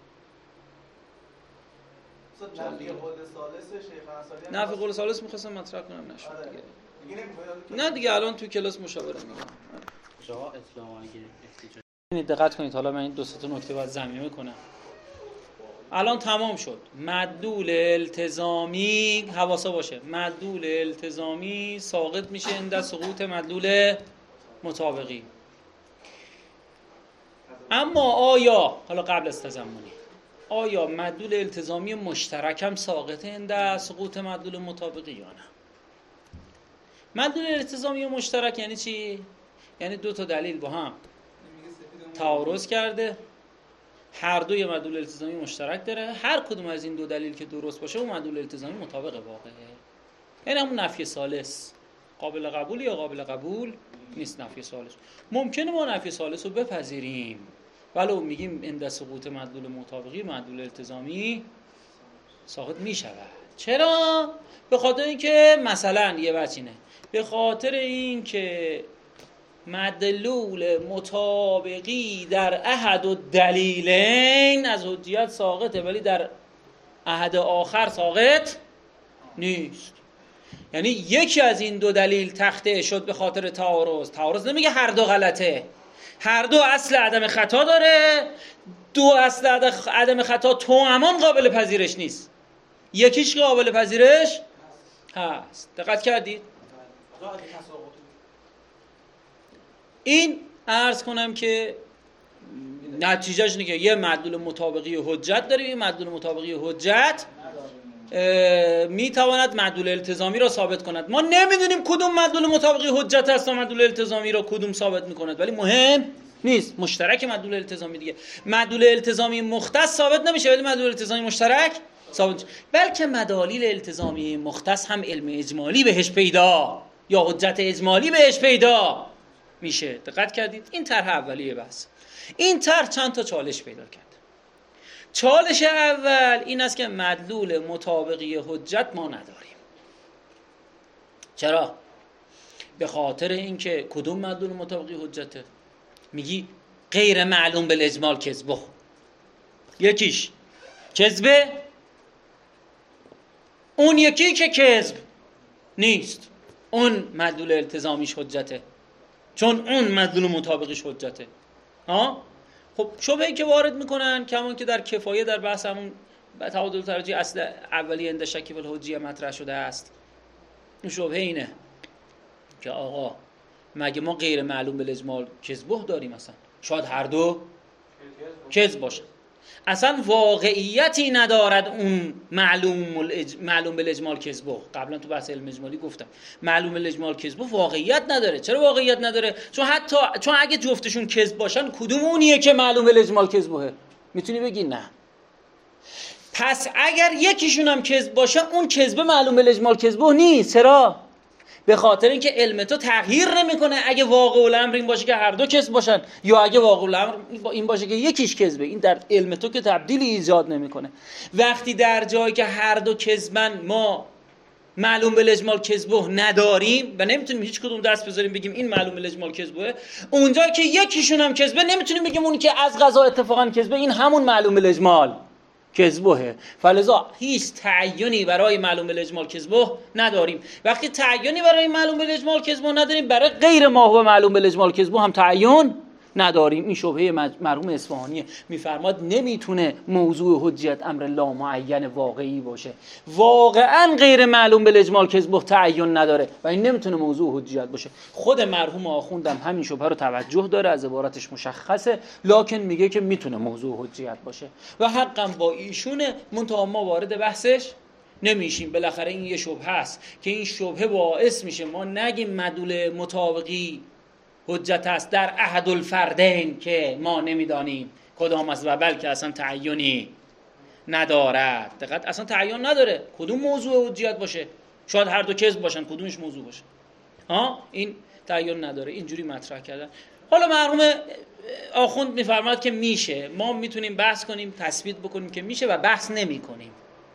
نفی قول ثالث شیخ انصاری، نفی قول ثالث می‌خواستم مطرح کنم نشد دیگه. نه دیگه الان تو کلاس مشاوره میگم. جا اسلام اگه این دقت کنید، حالا من این دو سه تا نکته باید ضمیمه کنم. الان تمام شد. مدلول التزامی، حواسا باشه، مدلول التزامی ساقط میشه عند سقوط مدلول مطابقی. اما آیا، حالا قبل از تضمنی، آیا مدلول التزامی مشترک هم ساقطه عند سقوط مدلول مطابقی یا نه؟ مدلول التزامی مشترک یعنی چی؟ یعنی دو تا دلیل با هم تعارض کرده، هر دوی مدلول التزامی مشترک داره، هر کدوم از این دو دلیل که درست باشه اون مدلول التزامی مطابق واقعه. یعنی همون نفی ثالث قابل قبول یا قابل قبول نیست. نفی ثالث ممکنه ما نفی ثالث رو بپذیریم، ولو میگیم عند سقوط مدلول مطابقی مدلول التزامی ساقط میشود. چرا؟ به خاطر اینکه مثلا یه بچینه، به خاطر اینکه مدلول مطابقی در احد الدلیلین از حجیت ساقطه ولی در احد آخر ساقط نیست. یعنی یکی از این دو دلیل تخته شد به خاطر تعارض. تعارض نمیگه هر دو غلطه، هر دو اصل عدم خطا داره، دو اصل عدم خطا توامان قابل پذیرش نیست، یکیش قابل پذیرش هست. دقت کردید؟ این عرض کنم که نتیجهش اینه که یه مدلول مطابقی حجت داریم، این مدلول مطابقی حجت میتواند مدلول التزامی را ثابت کند. ما نمیدونیم کدوم مدلول مطابقی حجت هست و مدلول التزامی را کدوم ثابت میکند، ولی مهم نیست، مشترک مدلول التزامی دیگه. مدلول التزامی مختص ثابت نمیشه ولی مدلول التزامی مشترک ثابت میشه. بلکه مدالیل التزامی مختص هم علم اجمالی بهش پیدا یا حجت اجمالی بهش پیدا میشه. دقت کردید؟ این طرح اولیه بحث. این طرح چند تا چالش پیدا کرد. چالش اول این است که مدلول مطابقی حجت ما نداریم. چرا؟ به خاطر اینکه کدوم مدلول مطابقی حجته؟ میگی غیر معلوم بالاجمال کذبه. یکیش کذبه، اون یکی که کذب نیست اون مدلول التزامیش حجته، چون اون مدلول مطابقیش حجته. خب شبهه‌ای که وارد میکنن کمان که در کفایه در بحث همون تعادل ترجیح اصل اولی عند شک الحجیه مطرح شده است. اون شبهه اینه که آقا مگه ما غیر معلوم بالاجمال کذبه داریم؟ مثلا شاید هر دو کذب باشه، اصلا واقعیتی ندارد اون معلوم بالاجمال کذبه. قبلا تو بحث علم اجمالی گفتم معلوم بالاجمال کذبه واقعیت نداره. چرا واقعیت نداره؟ چون اگه جفتشون کذب باشن کدوم اونیه که معلوم بالاجمال کذبه؟ میتونی بگی نه. پس اگر یکیشون هم کذب باشه اون کذبه معلوم بالاجمال کذبه نیست. چرا؟ به خاطر اینکه علم تو تغییر نمیکنه اگه واقع الامر این باشه که هر دو کذب باشن یا اگه واقع الامر این باشه که یکیش کذبه. این در علم تو که تبدیلی ایجاد نمیکنه. وقتی در جایی که هر دو کذبن ما معلوم بالاجمال کذبه نداریم و نمیتونیم هیچ کدوم دست بذاریم بگیم این معلوم بالاجمال کذبه، اونجایی که یکیشون هم کذبه نمیتونیم بگیم اون که از قضا اتفاقا کذبه این همون معلوم بالاجمال کذبه. فلذا هیچ تعیینی برای معلوم بالاجمال کذبه نداریم. وقتی تعیینی برای معلوم بالاجمال کذبه نداریم، برای غیر ما هو معلوم بالاجمال کذبه هم تعیین نداریم. این شبهه مرحوم اصفهانی میفرماد نمیتونه موضوع حجیت امر لامعین واقعی باشه، واقعا غیر معلوم بالاجمال کذب تعین نداره و این نمیتونه موضوع حجیت باشه. خود مرحوم آخوندم همین شبهه رو توجه داره، از عبارتش مشخصه، لکن میگه که میتونه موضوع حجیت باشه و حقا با ایشونه، منتها ما وارد بحثش نمیشیم. بالاخره این یه شبهه است که این شبهه باعث میشه ما نگیم مدلول مطابقی حجت است در احد الفردین که ما نمیدانیم کدام است و بلکه اصلا تعیینی ندارد. دقیقاً اصلا تعیین نداره کدوم موضوع حجیت باشه، شاید هر دو کذب باشن، کدومش موضوع باشه، این تعیین نداره. اینجوری مطرح کردن. حالا مرحوم آخوند میفرماد که میشه، ما میتونیم بحث کنیم، تثبیت بکنیم که میشه و بحث نمیکنیم.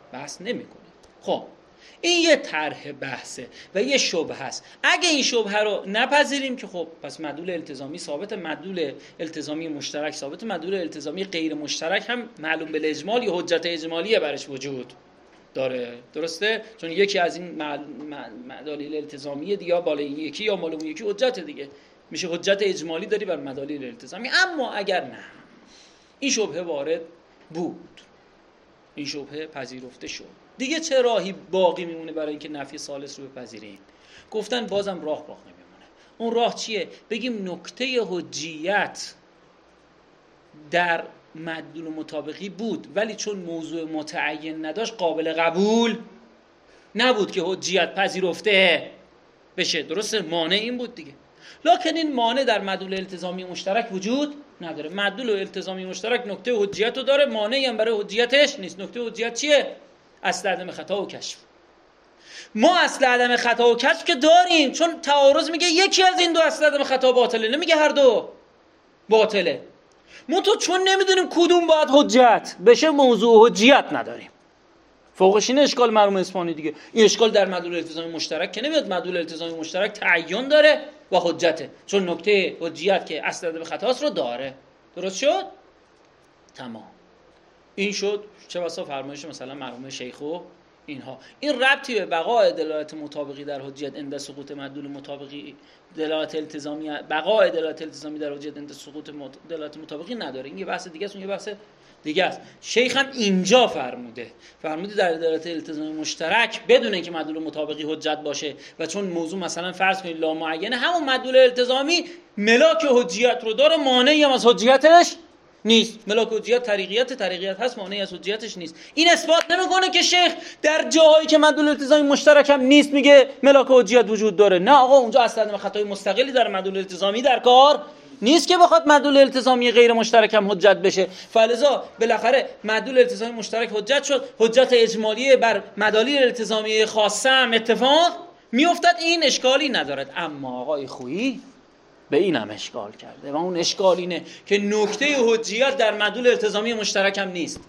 خب این یه طرح بحثه و یه شبهه است. اگه این شبهه رو نپذیریم که خب پس مدلول التزامی ثابت، مدلول التزامی مشترک ثابت، مدلول التزامی غیر مشترک هم معلوم بالاجمال یا حجت اجمالی برش وجود داره. درسته؟ چون یکی از این مدالل التزامی دیگه بالا این یکی یا مال اون یکی حجت دیگه، میشه حجت اجمالی داری بر مدالل التزامی. اما اگر نه این شبهه وارد بود، این شبهه پذیرفته شد، دیگه چه راهی باقی میمونه برای اینکه نفی ثالث رو بپذیریم؟ گفتن بازم راه باقی میمونه. اون راه چیه؟ بگیم نکته حجیت در مدلول مطابقی بود ولی چون موضوع متعین نداشت قابل قبول نبود که حجیت پذیرفته بشه. درسته؟ مانع این بود دیگه. لکن این مانع در مدلول التزامی مشترک وجود نداره. مدلول التزامی مشترک نکته حجیت رو داره، مانعی هم برای حجیتش نیست. نکته حجیت چیه؟ اصل عدم خطا و کشف. ما اصل عدم خطا و کشف که داریم، چون تعارض میگه یکی از این دو اصل عدم خطا باطله، نمیگه هر دو باطله. ما تو چون نمیدونیم کدوم باید حجت بشه موضوع حجیت نداریم. فوقش این اشکال مرحوم اصفهانی دیگه. این اشکال در مدلول التزامی مشترک که نمیاد. مدلول التزامی مشترک تعین داره و حجته، چون نکته حجیت که اصل عدم خطاست رو داره. درست شد؟ تمام. این شد چه بسا فرمایش مثلا مرحوم شیخو اینها. این ربطی به بقای دلالت مطابقی در حجیت عند سقوط مدلول مطابقی، دلالت التزامی، بقای دلالت التزامی در حجیت عند سقوط دلالت مطابقی نداره. این یه بحث دیگه است، اون یه بحث دیگه است. شیخ هم اینجا فرموده در دلالت التزامی مشترک بدون اینکه مدلول مطابقی حجت باشه و چون موضوع مثلا فرض کنید لامعینه، همون مدلول التزامی ملاک حجیت رو داره، مانعی هم از حجیتش نیست. ملاک حجیت طریقیت هست، مانعی از حجیتش نیست. این اثبات نمیکنه که شیخ در جاهایی که مدلول التزامی مشترک هم نیست میگه ملاک حجیت وجود داره. نه آقا، اونجا اصلا خطای مستقلی در مدلول التزامی در کار نیست که بخواد مدلول التزامی غیر مشترک هم حجت بشه. فلذا بالاخره مدلول التزامی مشترک حجت شد، حجت اجمالی بر مدالل التزامی خاصه هم اتفاق میافتد. این اشکالی ندارد. اما آقای خویی به این هم اشکال کرده و اون اشکال اینه که نکته حجیت در مدلول التزامی مشترک هم نیست.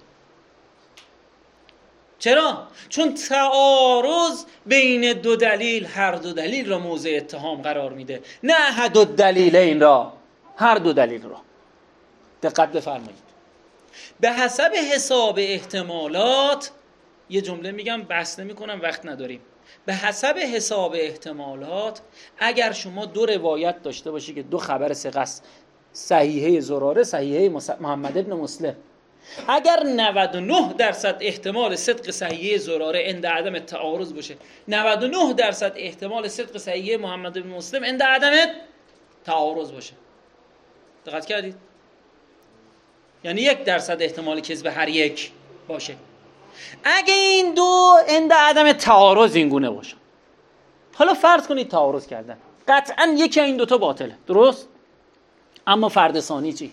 چرا؟ چون تعارض بین دو دلیل هر دو دلیل را موضع اتهام قرار میده، نه احد الدلیلین را، هر دو دلیل را. دقت بفرمایید. به حسب حساب احتمالات، یه جمله میگم بحث نمی‌کنم وقت نداریم. به حسب حساب احتمالات اگر شما دو روایت داشته باشی که دو خبر ثقه است، صحیحه زراره، صحیحه محمد ابن مسلم، اگر 99% احتمال صدق صحیحه زراره عند عدم تعارض باشه، 99% احتمال صدق صحیحه محمد ابن مسلم عند عدم تعارض باشه. دقت کردید؟ یعنی 1% احتمال کذب هر یک باشه. اگه این دو عند عدم تعارض این گونه باشه، حالا فرض کنید تعارض کردن، قطعا یکی این دوتا باطله، درست؟ اما فرد ثانی چی؟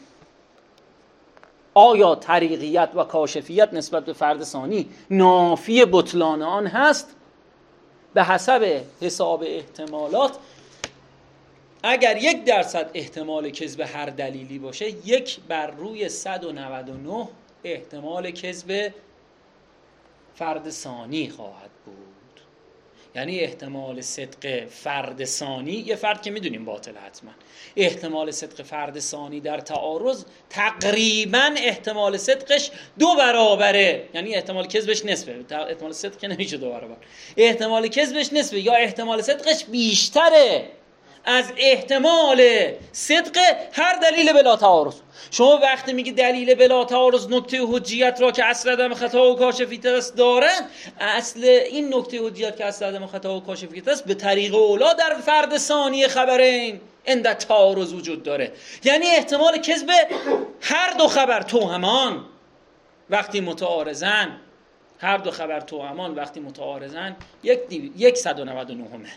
آیا طریقیت و کاشفیت نسبت به فرد ثانی نافی بطلان آن هست؟ به حسب حساب احتمالات اگر 1% احتمال کذب هر دلیلی باشه، 1 بر روی 199 احتمال کذب فرد ثانی خواهد بود. یعنی احتمال صدق فرد ثانی، یه فرد که میدونیم باطل حتما، احتمال صدق فرد ثانی در تعارض تقریبا احتمال صدقش 2 برابره. یعنی احتمال کذبش نصفه، احتمال صدق که نمیشه 2 برابر، احتمال کذبش نصفه یا احتمال صدقش بیشتره از احتمال صدق هر دلیل بلا تعارض. شما وقتی میگی دلیل بلا تعارض نکته حجیت را که اصل عدم خطا و کاشفیت است دارن، اصل این نکته حجیت که اصل عدم خطا و کاشفیت است به طریق اولا در فرد ثانی خبرین عند تعارض وجود داره. یعنی احتمال کذب هر دو خبر توأمان وقتی متعارضن، هر دو خبر توأمان وقتی متعارضن 199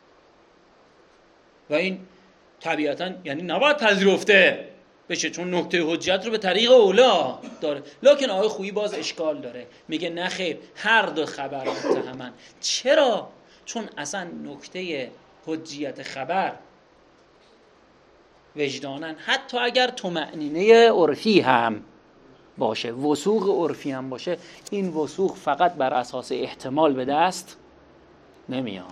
و این طبیعتا یعنی نباید پذیرفته بشه، چون نکته حجت رو به طریق اولا داره. لکن آقای خویی باز اشکال داره، میگه نه خیر، هر دو خبر متهمن. چرا؟ چون اصلا نکته حجیت خبر وجدانن، حتی اگر طمأنینه عرفی هم باشه، وثوق عرفی هم باشه، این وثوق فقط بر اساس احتمال به دست نمیاد،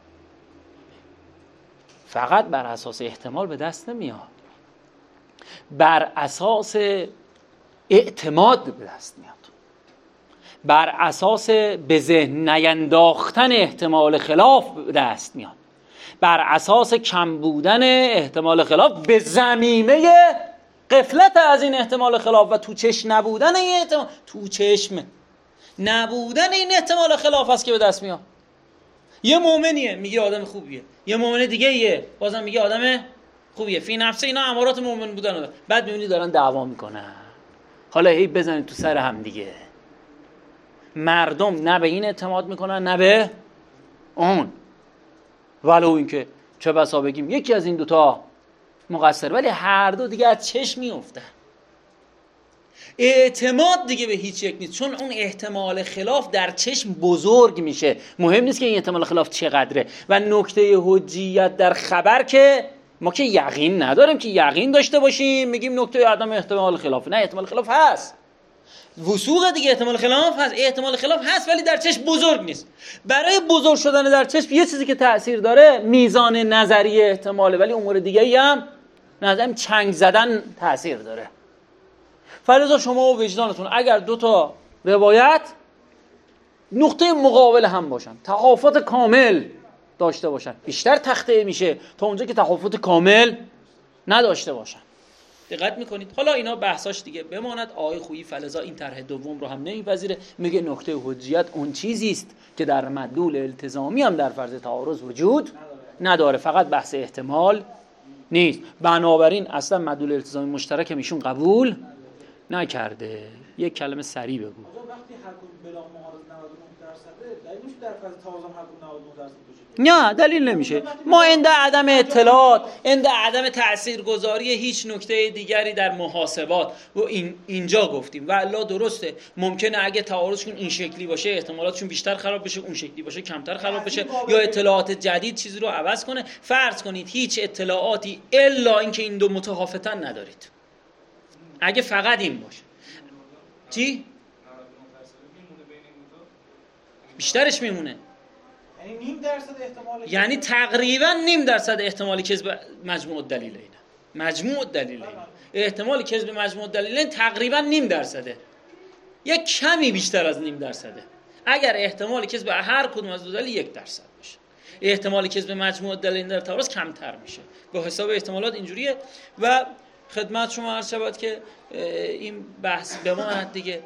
فقط بر اساس احتمال به دست نمیاد، بر اساس اعتماد به دست میاد، بر اساس به ذهن نینداختن احتمال خلاف به دست میاد، بر اساس کم بودن احتمال خلاف به ضمیمه غفلت از این احتمال خلاف و تو چشم نبودن این احتمال، تو چشم نبودن این احتمال خلاف است که به دست میاد. یه مؤمنیه میگه آدم خوبیه، یه مؤمن دیگه ایه بازم میگه آدم خوبیه، فی نفسه اینا امارات مؤمن بودن دارن. بعد میبینی دارن دعوا میکنن، حالا هی بزنید تو سر هم دیگه. مردم نه به این اعتماد میکنن نه به اون، ولو اینکه چه بسا بگیم یکی از این دوتا مقصر، ولی هر دو دیگه از چشم میافتن. اعتماد دیگه به هیچ یک نیست، چون اون احتمال خلاف در چشم بزرگ میشه. مهم نیست که این احتمال خلاف چقدره. و نکته حجیت در خبر که ما که یقین نداریم که یقین داشته باشیم میگیم نکته عدم احتمال خلاف، نه احتمال خلاف هست، وثوق دیگه احتمال خلاف هست، احتمال خلاف هست ولی در چشم بزرگ نیست. برای بزرگ شدن در چشم یه چیزی که تأثیر داره میزان نظری احتماله، ولی امور دیگه‌ای هم نظرم چنگ زدن تأثیر داره. فلذا شما و وجدانتون اگر دو تا روایت نقطه مقابل هم باشن، تخافت کامل داشته باشن، بیشتر تخطئه میشه تا اونجا که تخافت کامل نداشته باشن. دقت میکنید؟ حالا اینا بحثاش دیگه بماند. آقای خویی فلذا این طرح دوم رو هم نمیپذیره، میگه نکته حجیت اون چیزی است که در مدلول التزامی هم در فرض تعارض وجود نداره، فقط بحث احتمال نیست. بنابراین اصلا مدلول التزامی مشترک ایشون قبول نکرده. یک کلمه سریع بگو. وقتی هر کدوم بلا معارض 99% دلیل میشه در فاز تازه هر کدوم 99% باشه؟ نه دلیل نمیشه. ما عند عدم اطلاعات، عند عدم تاثیرگذاری هیچ نکته دیگری در محاسبات و اینجا گفتیم. و الا درسته ممکنه اگه تعارضشون این شکلی باشه احتمالاتشون بیشتر خراب بشه، اون شکلی باشه کمتر خراب بشه، یا اطلاعات جدید چیزی رو عوض کنه. فرض کنید هیچ اطلاعاتی الا اینکه این دو متخافتن ندارید. اگه فقط این باشه چی؟ بیشترش میمونه، یعنی نیم درصد احتمال، یعنی تقریبا نیم درصد احتمالی کذب مجموع الدلیلین، مجموع الدلیلین احتمالی کذب مجموع الدلیلین تقریبا نیم درصده، یک کمی بیشتر از نیم درصده. اگر احتمالی کذب هر کدوم از دو دلیل 1% باشه، احتمالی کذب مجموع الدلیلین در تعارض کمتر میشه. به حساب احتمالات اینجوریه. و خدمت شما عرض شود که این بحث بماند دیگه.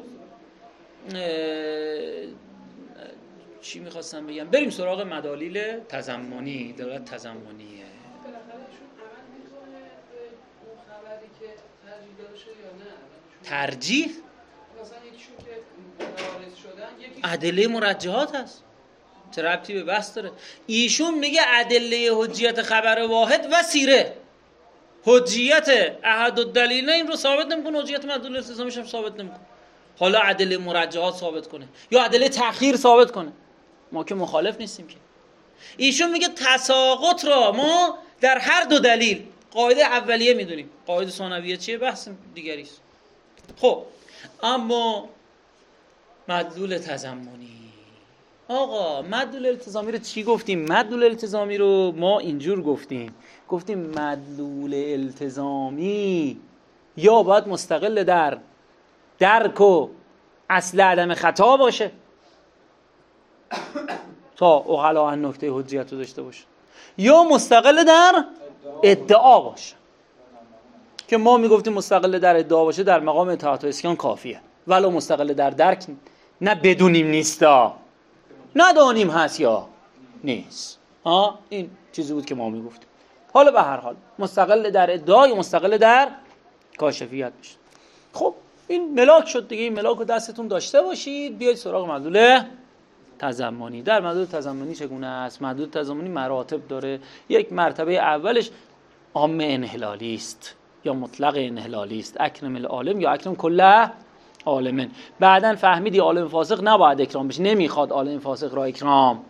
چی میخواستم بگم؟ بریم سراغ مدالیل تضمنی. دلالت تضمنیه. بالاخره ایشون عمل میکنه به اون خبری که ترجیح داده شده یا نه؟ ترجیح؟ مثلا یکیشون که عارض شدن، یکی ادله مرجحات هست، چه ربطی به بحث داره؟ ایشون میگه ادله حجیت خبر واحد و سیره، حجیت احد الدلیلین این رو ثابت نمیکنه، حجیت مدلول التزامیش هم ثابت نمیکنه. حالا ادله مرجحات ثابت کنه یا ادله تأخیر ثابت کنه، ما که مخالف نیستیم که. ایشون میگه تساقط را ما در هر دو دلیل قاعده اولیه میدونیم، قاعده ثانویه چیه بحث دیگری است. خب اما مدلول تضمنی، آقا مدلول التزامی رو چی گفتیم؟ مدلول التزامی رو ما اینجور گفتیم مدلول التزامی یا باید مستقل در درک و اصل عدم خطا باشه تا عقلا نکته حجیت رو داشته باشه، یا مستقل در ادعا باشه که ما میگفتیم مستقل در ادعا باشه در مقام اطاعت و اسیان کافیه، ولو مستقل در درک نه بدونیم نیستا، ندانیم هست یا نیست. این چیزی بود که ما میگفتیم. حالا به هر حال مستقل در ادعا یا مستقل در کاشفیت میشه. خب این ملاک شد دیگه. این ملاک رو دستتون داشته باشید. بیاید سراغ مدلول تضمنی. در مدلول تضمنی چگونه است؟ مدلول تضمنی مراتب داره. یک مرتبه اولش عام انحلالی است یا مطلق انحلالی است، اکرم العالم یا اکرم کل عالمن. بعدن فهمیدی عالم فاسق نباید اکرام بشه، نمیخواد عالم فاسق را اکرام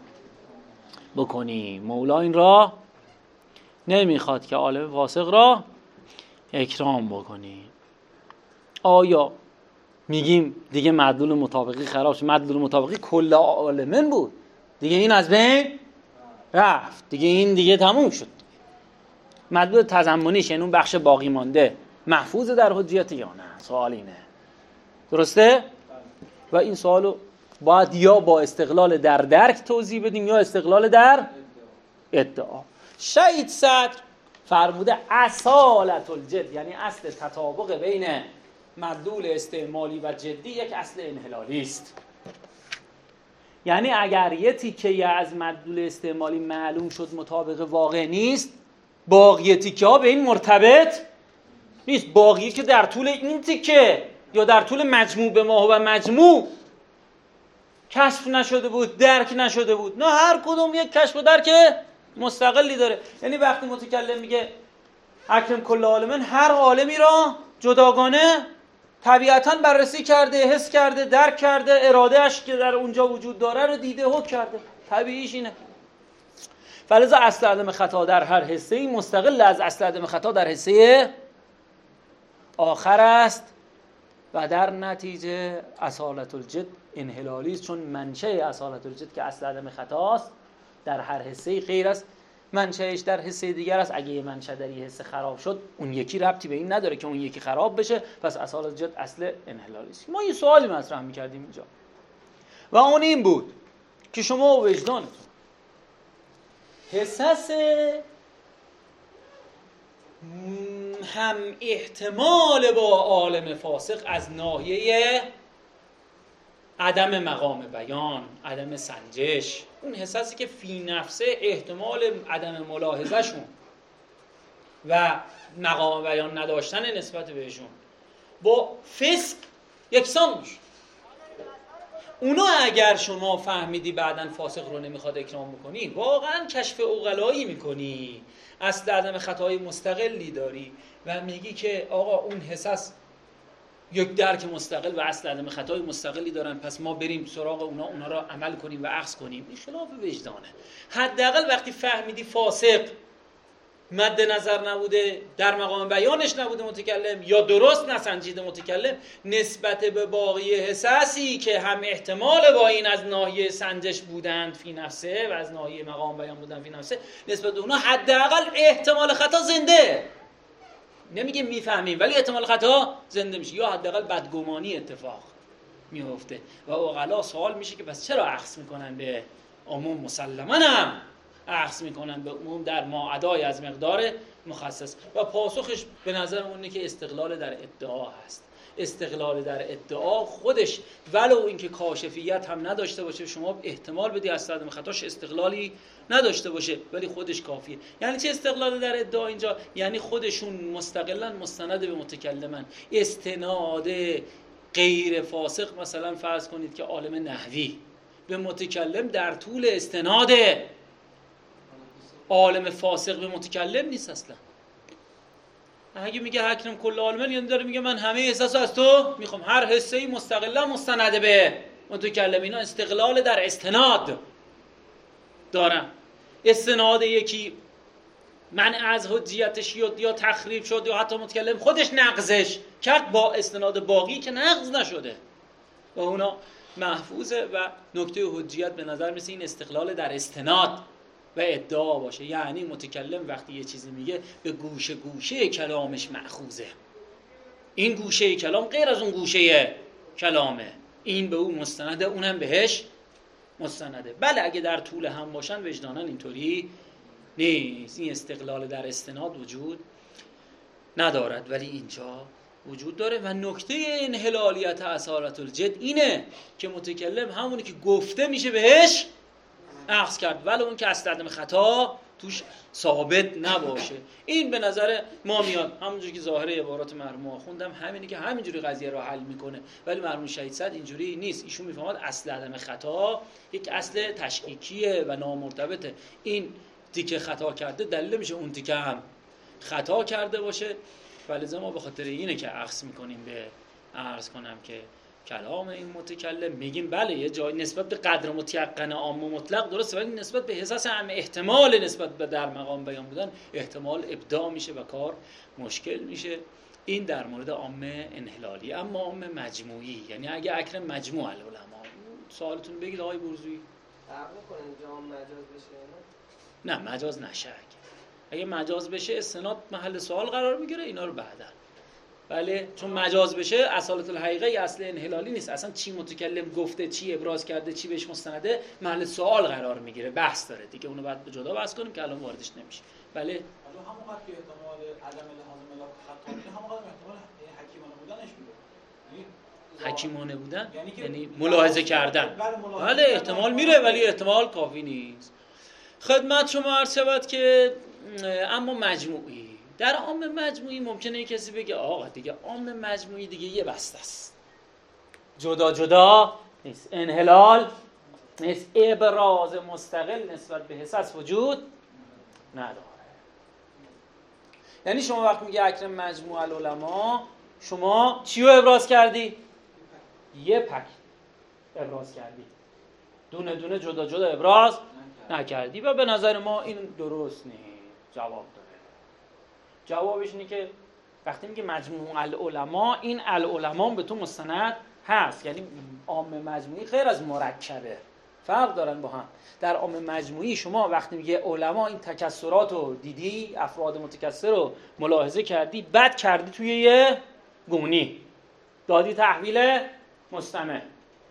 بکنی. مولا این را نمیخواد که عالم فاسق را اکرام بکنی. آیا میگیم دیگه مدلول مطابقی خراب شد؟ مدلول مطابقی کل عالمن بود دیگه، این از بین رفت دیگه، این دیگه تموم شد. مدلول تضمنیش یعنی اون بخش باقی مانده محفوظ در حجیت یا نه؟ سوال اینه، درسته؟ و این سوالو باید یا با استقلال در درک توضیح بدیم یا استقلال در ادعا. شهید صدر فرموده اصالت الجد، یعنی اصل تطابق بین مدلول استعمالی و جدی یک اصل انحلالی است. یعنی اگر یه تیکه از مدلول استعمالی معلوم شد مطابق واقع نیست، باقی تیکه ها به این مرتبط نیست. باقی که در طول این تیکه یا در طول مجموع به ما و مجموع کشف نشده بود، درک نشده بود، نه هر کدوم یک کشف و درک مستقلی داره. یعنی وقتی متکلم میگه اکرم کل عالمن، هر عالمی را جداگانه طبیعتاً بررسی کرده، حس کرده، درک کرده، ارادهش که در اونجا وجود داره رو دیده، حکم کرده. طبیعیش اینه. فلذا اصل عدم خطا در هر حصه‌ای مستقل از اصل عدم خطا در حصه آخر است و در نتیجه اصالت الجد انحلالی است، چون منشأ اصالت الجد که اصل عدم خطاست در هر حصه‌ای غیر است منشأش در حصه دیگر است. اگه یه منشأ در یه حصه خراب شد، اون یکی ربطی به این نداره که اون یکی خراب بشه، پس اصالت الجد اصل انحلالی است. ما یه سوالی مطرح می‌کردیم اینجا و اون این بود که شما وجدانتون حساس هم احتمال با عالم فاسق از ناحیه عدم مقام بیان، عدم سنجش، اون حساسی که فی نفسه احتمال عدم ملاحظهشون و مقام بیان نداشتن نسبت بهشون با فسق یکسان میشه. اونا اگر شما فهمیدی بعداً فاسق رو نمیخواد اکرام بکنی، واقعاً کشف عقلایی میکنی، اصل عدم خطای مستقلی داری و میگی که آقا اون حساس یک درک مستقل و اصل عدم خطای مستقلی دارن، پس ما بریم سراغ اونا را عمل کنیم و اخذ کنیم. این خلاف وجدانه. حداقل وقتی فهمیدی فاسق مد نظر نبوده، در مقام بیانش نبوده متکلم، یا درست نسنجیده متکلم، نسبت به باقی حساسی که هم احتمال با این از ناحیه سنجش بودند فی نفسه و از ناحیه مقام بیان بودند فی نفسه، نسبت به اونا حداقل احتمال خطا زنده. نمیگه میفهمیم، ولی احتمال خطا زنده میشه، یا حداقل بدگمانی اتفاق میفته و عقلا سوال میشه که پس چرا اخذ میکنن به عموم؟ مسلماً هم اخذ میکنن به عموم در ماعدای از مقدار مخصص و پاسخش به نظر اونه که استقلال در ادعا هست. استقلال در ادعا خودش ولو اینکه کاشفیت هم نداشته باشه، شما احتمال بدی از عدم خطاش استقلالی نداشته باشه، ولی خودش کافیه. یعنی چه استقلال در ادعا اینجا؟ یعنی خودشون مستقلا مستند به متکلمن. استناد غیر فاسق، مثلا فرض کنید که عالم نحوی به متکلم در طول استناد عالم فاسق به متکلم نیست اصلا. اگه میگه حکم کل عالمن، یعنی داره میگه من همه احساس از تو میخوام، هر حسه‌ای مستقلا مستند به متکلم. اینا استقلال در استناد دارن. استناد یکی منع از حجیتش یا تخریب شد یا حتی متکلم خودش نقضش کرد، با استناد باقی که نقض نشده و اونا محفوظه و نکته حجیت به نظر مثل این استقلال در استناد و ادعا باشه. یعنی متکلم وقتی یه چیزی میگه به گوشه گوشه کلامش مأخوذه، این گوشه کلام غیر از اون گوشه کلامه، این به اون مستنده، اونم بهش مستنده. بله اگه در طول هم باشن وجدانن اینطوری نیست. این استقلال در استناد وجود ندارد، ولی اینجا وجود داره. و نکته انحلالیت اصالت الجد اینه که متکلم همونی که گفته میشه بهش اخذ کرد، ولی اون که اصل عدم خطا توش ثابت نباشه. این به نظر ما میاد، همونجوری که ظاهر عبارات مرحوم خوندم همینه که همینجوری قضیه رو حل میکنه، ولی مرحوم شهید صدر اینجوری نیست. ایشون میفهمد اصل عدم خطا یک اصل تشکیکیه و نامرتبطه. این تیکه خطا کرده دلیل میشه اون تیکه هم خطا کرده باشه. ولذا ما به خاطر اینه که اخذ میکنیم به عرض کنم که کلام این متکلم، میگیم بله یه جای نسبت به قدر متیقن عام و مطلق درسته، ولی نسبت به حساس هم احتمال نسبت به در مقام بیان بودن احتمال ابداع میشه و کار مشکل میشه. این در مورد عامه انحلالی. اما عامه مجموعی، یعنی اگه اکرم مجموع العلماء، سوالتون بگید آقای برزویی. فرق می‌کنه اینجا مجاز بشه نه مجاز نشه. اگه مجاز بشه استناد محل سوال قرار میگیره، اینا رو بعدا. بله چون مجاز بشه اصالت الحقیقه یه اصل انحلالی نیست، اصلا چی متکلم گفته، چی ابراز کرده، چی بهش مستنده محل سوال قرار میگیره، بحث داره دیگه، اونو بعد به جدا بحث کنیم که الان واردش نمیشه. بله همون وقت که احتمال عدم لحاظ ملاک خطا میشه، همون وقت احتمال حکیمانه بودنش میده. حکیمانه بودن یعنی ملاحظه کردن. بله احتمال میره ولی احتمال کافی نیست. خدمت شما عرض شود که اما مجموعی، در عام مجموعی ممکنه کسی بگه آقا دیگه عام مجموعی دیگه یه بسته است، جدا جدا نیست، انحلال نیست، ابراز مستقل نسبت به حساس وجود نداره. یعنی شما وقتی میگه اکرم مجموع العلماء، شما چی رو ابراز کردی؟ یه پک ابراز کردی، دونه دونه جدا جدا ابراز نکردی و به نظر ما این درست نیست. جواب داره. جوابش اینه که وقتی میگه مجموع العلماء، این العلماء به تو مستند هست، یعنی عام مجموعی غیر از مرکبه، فرق دارن با هم. در عام مجموعی شما وقتی میگه علما این تکسرات رو دیدی، افراد متکثر رو ملاحظه کردی، بعد کردی توی یه گونی دادی تحویل مستمع.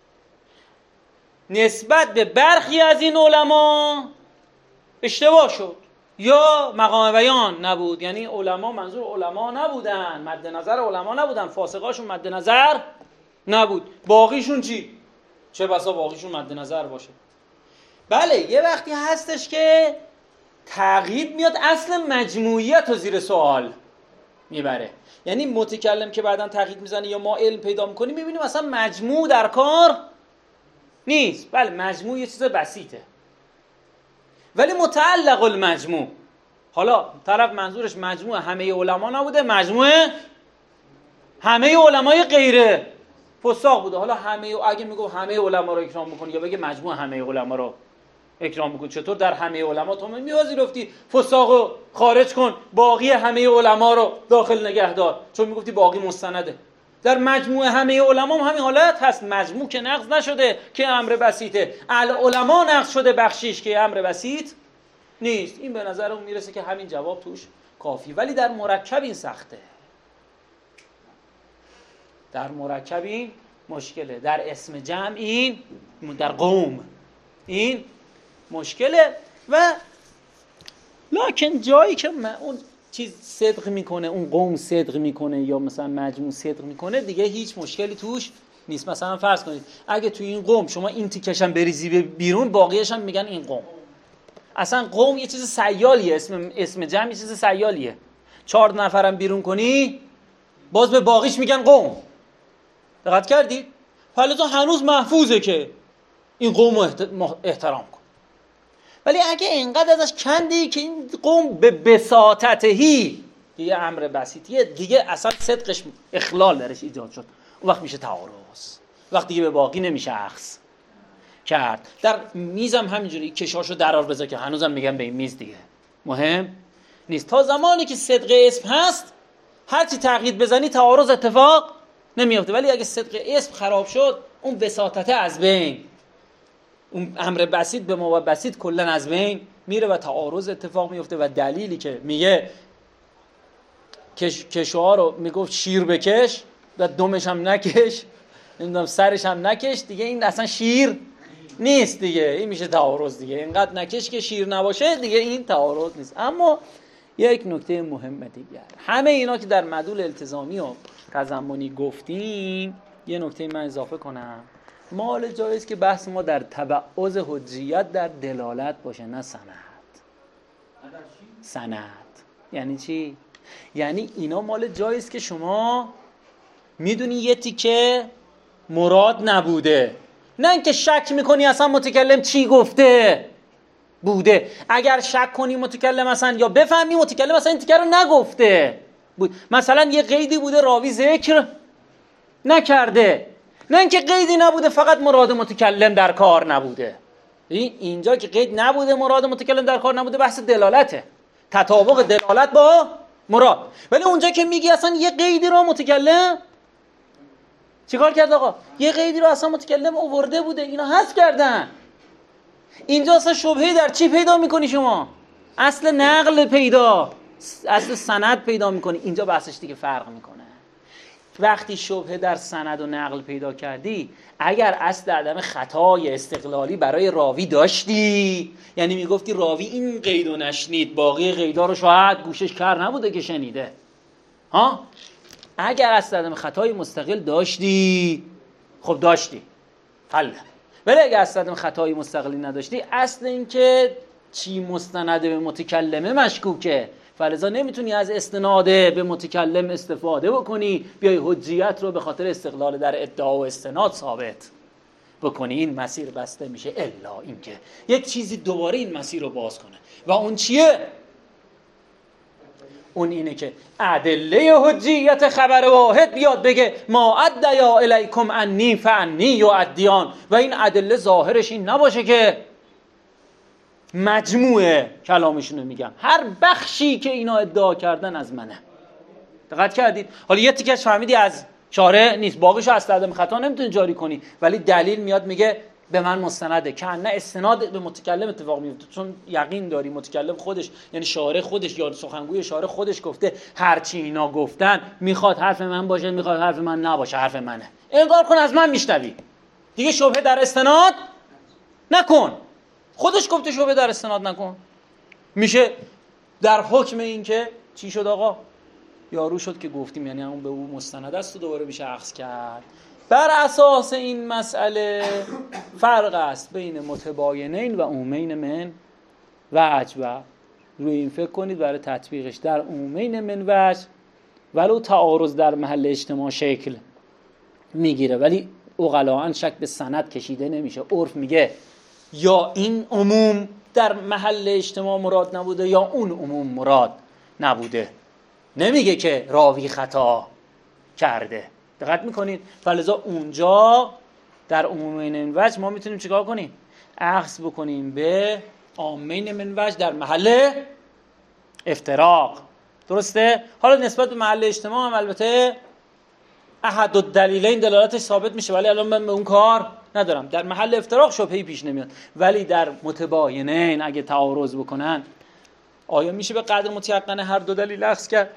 نسبت به برخی از این علما اشتباه شد یا مقام بیان نبود، یعنی علما منظور علما نبودن، مد نظر علما نبودن، فاسقاشون مد نظر نبود، باقیشون چی؟ چه بسا باقیشون مد نظر باشه. بله یه وقتی هستش که تعقیب میاد اصل مجموعیت رو زیر سوال میبره، یعنی متکلم که بعداً تعقیب میزنه یا ما علم پیدا میکنیم میبینیم اصلا مجموع در کار نیست. بله مجموع یه چیز بسیطه، ولی متعلق المجموع، حالا طرف منظورش مجموع همه علما نبوده، مجموع همه علمای غیره فساق بوده. حالا همه، اگه میگه همه علما رو اکرام بکن یا بگه مجموع همه علما رو اکرام بکن، چطور در همه علما تو میپذیرفتی فساقو خارج کن، باقی همه علما رو داخل نگه دار، چون میگفتی باقی مستنده. در مجموع همه علما هم همین حالت هست، مجموع که نقض نشده که امر بسیطه، العلماء نقض شده بخشیش که امر بسیط نیست. این به نظرم میرسه که همین جواب توش کافی، ولی در مرکب این سخته، در مرکب این مشکله، در اسم جمع این، در قوم این مشکله. و لکن جایی که اون چیز صدق میکنه، اون قوم صدق میکنه یا مثلا مجموع صدق میکنه، دیگه هیچ مشکلی توش نیست. مثلا فرض کنید اگه توی این قوم شما این تیکش هم بریزی بیرون، باقیش هم میگن این قوم. اصلا قوم یه چیز سیالیه، اسم جمع یه چیز سیالیه، 4 نفرم بیرون کنی باز به باقیش میگن قوم. دقت کردید؟ فلذا هنوز محفوظه که این قوم رو احترام کن. ولی اگه اینقدر ازش کندی که این قوم به بساطتهی دیگه امر بسیطیه، دیگه اصلا صدقش اخلال درش ایجاد شد، اون وقت میشه تعارض، وقت دیگه به باقی نمیشه اخذ کرد. در میزم همینجوری کشاشو درار بذار که هنوزم میگم به این میز دیگه مهم نیست. تا زمانی که صدق اسم هست هرچی تقیید بزنی تعارض اتفاق نمیافته، ولی اگه صدق اسم خراب شد اون بساطته از بین، اون امر بسیط به ما بسیط کلا از بین میره و تعارض اتفاق میفته. و دلیلی که میگه کشوها رو میگفت شیر بکش و دمش هم نکش، نمیدونم سرش هم نکش، دیگه این اصلا شیر نیست دیگه، این میشه تعارض دیگه. اینقدر نکش که شیر نباشه دیگه، این تعارض نیست. اما یک نکته مهم دیگر، همه اینا که در مدلول التزامی و تضمنی گفتیم، یه نکته من اضافه کنم، مال جایز که بحث ما در تبعض حجیت در دلالت باشه، نه سند. سند یعنی چی؟ یعنی اینا مال جایز که شما میدونی یه تیکه مراد نبوده، نه اینکه شک میکنی اصلا متکلم چی گفته بوده. اگر شک کنی متکلم اصلا، یا بفهمی متکلم اصلا این تیکه رو نگفته بود، مثلا یه قیدی بوده راوی ذکر نکرده، نه اینکه قیدی نبوده فقط مراد متکلم در کار نبوده. اینجا که قید نبوده مراد متکلم در کار نبوده، بحث دلالته، تطابق دلالت با مراد. ولی اونجا که میگی اصلا یه قیدی رو متکلم چیکار کرد آقا؟ یه قیدی رو اصلا متکلم آورده بوده، اینا حذف کردن. اینجا اصلا شبهه در چی پیدا میکنی شما؟ اصل نقل پیدا، اصل سند پیدا میکنی. اینجا بحثش دیگه فرق میکنه. وقتی شبهه در سند و نقل پیدا کردی، اگر اصل عدم خطای استقلالی برای راوی داشتی، یعنی میگفتی راوی این قیدو نشنید، باقی قیدا رو شاید گوشش کر نبوده که شنیده، ها؟ اگر اصل عدم خطای مستقل داشتی، خب داشتی، حل. ولی اگر اصل عدم خطای مستقلی نداشتی، اصل این که چی مستنده به متکلمه مشکوکه، فلذا نمیتونی از استناد به متکلم استفاده بکنی، بیای حجیت رو به خاطر استقلال در ادعا و استناد ثابت بکنی. این مسیر بسته میشه، الا اینکه یک چیزی دوباره این مسیر رو باز کنه. و اون چیه؟ اون اینه که ادله حجیت خبر واحد بیاد بگه ما ادعیا الیکم انی فانی یؤدیان، و این ادله ظاهرش این نباشه که مجموعه کلامشونو میگم، هر بخشی که اینا ادعا کردن از منه. دقت کردید؟ حالا یه تیکش فهمیدی از شارع نیست، باقیشو از عدم خطا نمیتونی جاری کنی، ولی دلیل میاد میگه به من مستنده، که نه استناد به متکلم اتفاق میفته، چون یقین داری متکلم خودش، یعنی شارع خودش یا سخنگوی شارع خودش گفته هر چی اینا گفتن میخواد حرف من باشه، میخواد حرف من نباشه، حرف منه، انگار کن از من میشنوی دیگه، شبهه در استناد نکن. خودش گفته شبهه در استناد نکن. میشه در حکم این که چی شد آقا؟ یارو شد که گفتیم، یعنی همون به او مستند است و دوباره میشه اخذ کرد. بر اساس این مسئله فرق است بین متباینین و عمومین من وجه، و روی این فکر کنید برای تطبیقش. در عمومین من وجه ولو تعارض در محل اجتماع شکل میگیره، ولی عقلاً شک به سند کشیده نمیشه. عرف میگه یا این عموم در محل اجتماع مراد نبوده یا اون عموم مراد نبوده، نمیگه که راوی خطا کرده. دقت میکنید؟ فلذا اونجا در عمومین من وجه ما میتونیم چیکار کنیم؟ اخذ بکنیم به عامین من وجه در محل افتراق. درسته؟ حالا نسبت به محل اجتماع هم البته احد الدلیلین دلالتش ثابت میشه، ولی الان من به اون کار ندارم. در محل افتراق شبهه‌ای پیش نمیاد، ولی در متباینین اگه تعارض بکنن، آیا میشه به قدر متیقن هر دو دلیل اخذ کرد؟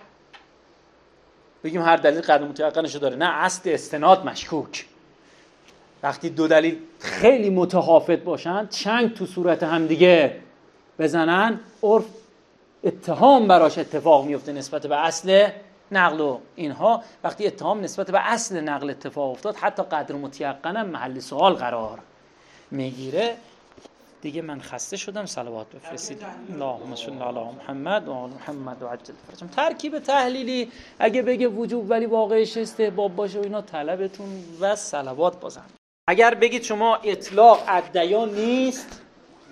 بگیم هر دلیل قدر متیقنشو داره، نه اصل استناد مشکوک. وقتی دو دلیل خیلی متخافت باشن، چنگ تو صورت هم دیگه بزنن، عرف اتهام براش اتفاق میفته نسبت به اصل نقل و اینها. وقتی اتهام نسبت به اصل نقل اتفاق افتاد، حتی قدر متیقنم محل سوال قرار میگیره. دیگه من خسته شدم، صلوات بفرستید. اللهم صل علی محمد و آل محمد و عجل فرجهم. ترکیب تحلیلی اگه بگه وجوب ولی واقعش استحباب باشه و اینا، طلبتون و صلوات بازم. اگر بگید شما اطلاق ادعیا نیست،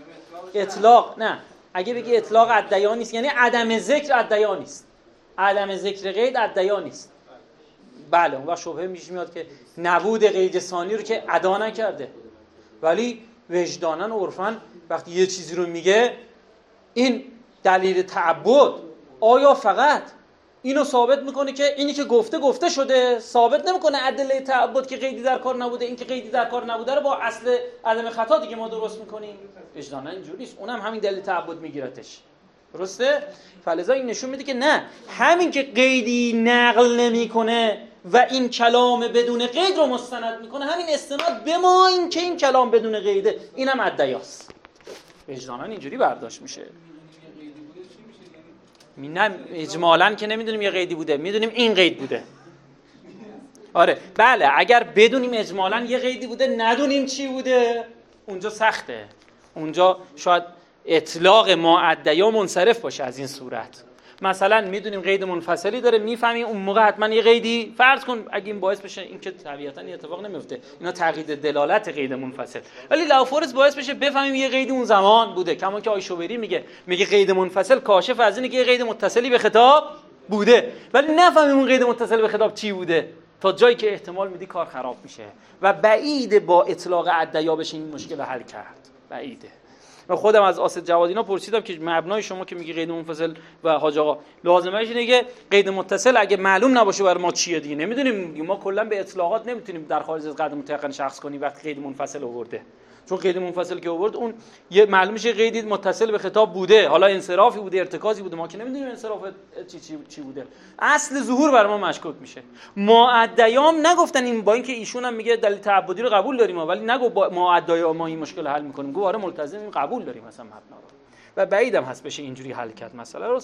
اطلاق نه، اگه بگی اطلاق ادعیا نیست یعنی عدم ذکر ادعیا نیست، عدم ذکر قید ادعیا نیست. بله، اون وقت شبهه میاد که نبود قید ثانی رو که ادا نکرده، ولی وجدانن عرفن وقتی یه چیزی رو میگه، این دلیل تعبد آیا فقط اینو ثابت میکنه که اینی که گفته شده، ثابت نمیکنه ادله تعبد که قیدی در کار نبوده، این که قیدی در کار نبوده رو با اصل عدم خطا دیگه ما درست میکنیم؟ وجدانن اینجوری نیست، اونم همین دلیل تعبد میگیرتش. درسته؟ فلذا این نشون میده که نه، همین که قیدی نقل نمیکنه و این کلام بدون قید رو مستند میکنه، همین استناد به ما این که این کلام بدون قیده، اینم ادعیاست. وجدانا اینجوری برداشت میشه. نه اجمالاً که نمیدونیم یه قیدی بوده، میدونیم این قید بوده. آره بله، اگر بدونیم اجمالاً یه قیدی بوده ندونیم چی بوده، اونجا سخته. اونجا شاید اطلاق ما ادعیا منصرف باشه از این صورت. مثلا میدونیم قید منفصلی داره، میفهمیم اون موقع حتما یه قیدی، فرض کن اگه این باعث بشه، این که طبیعتا این اتفاق نمیفته، اینا تقیید دلالت قید منفصل، ولی لوفورس باعث بشه بفهمیم یه قیدی اون زمان بوده. کما که آیشوبری میگه قید منفصل کاشف از اینه که یه قید متصلی به خطاب بوده، ولی نفهمیم اون قید متصل به خطاب چی بوده، تا جایی که احتمال میدی کار خراب میشه و بعیده با اطلاق ادعیا بشه این مشکل حل کرد، بعیده. و خودم از آسد جوادینا پرسیدم که مبنای شما که میگی قید منفصل و حاج آقا لازمش اینه که قید متصل اگه معلوم نباشه برای ما چیه دیگه نمیدونیم، ما کلا به اطلاقات نمیتونیم در خارج از قید متيقن شخص کنیم وقتی قید منفصل آورده، چون قید منفصل که آورد اون یه معلوم میشه قیدی متصل به خطاب بوده، حالا انصرافی بوده ارتکازی بوده، ما که نمیدونیم انصراف چی بوده، اصل ظهور برای ما مشکوک میشه. مؤدیام نگفتن این، با اینکه ایشون هم میگه دلیل تعبدی رو قبول داریم ولی نگو با مؤدیام ما این مشکل حل میکنیم، گفت آره ملتزمیم قبول داریم مثلا مبنا رو، و بعیدم هست بشه اینجوری حل کرد مسئله رو.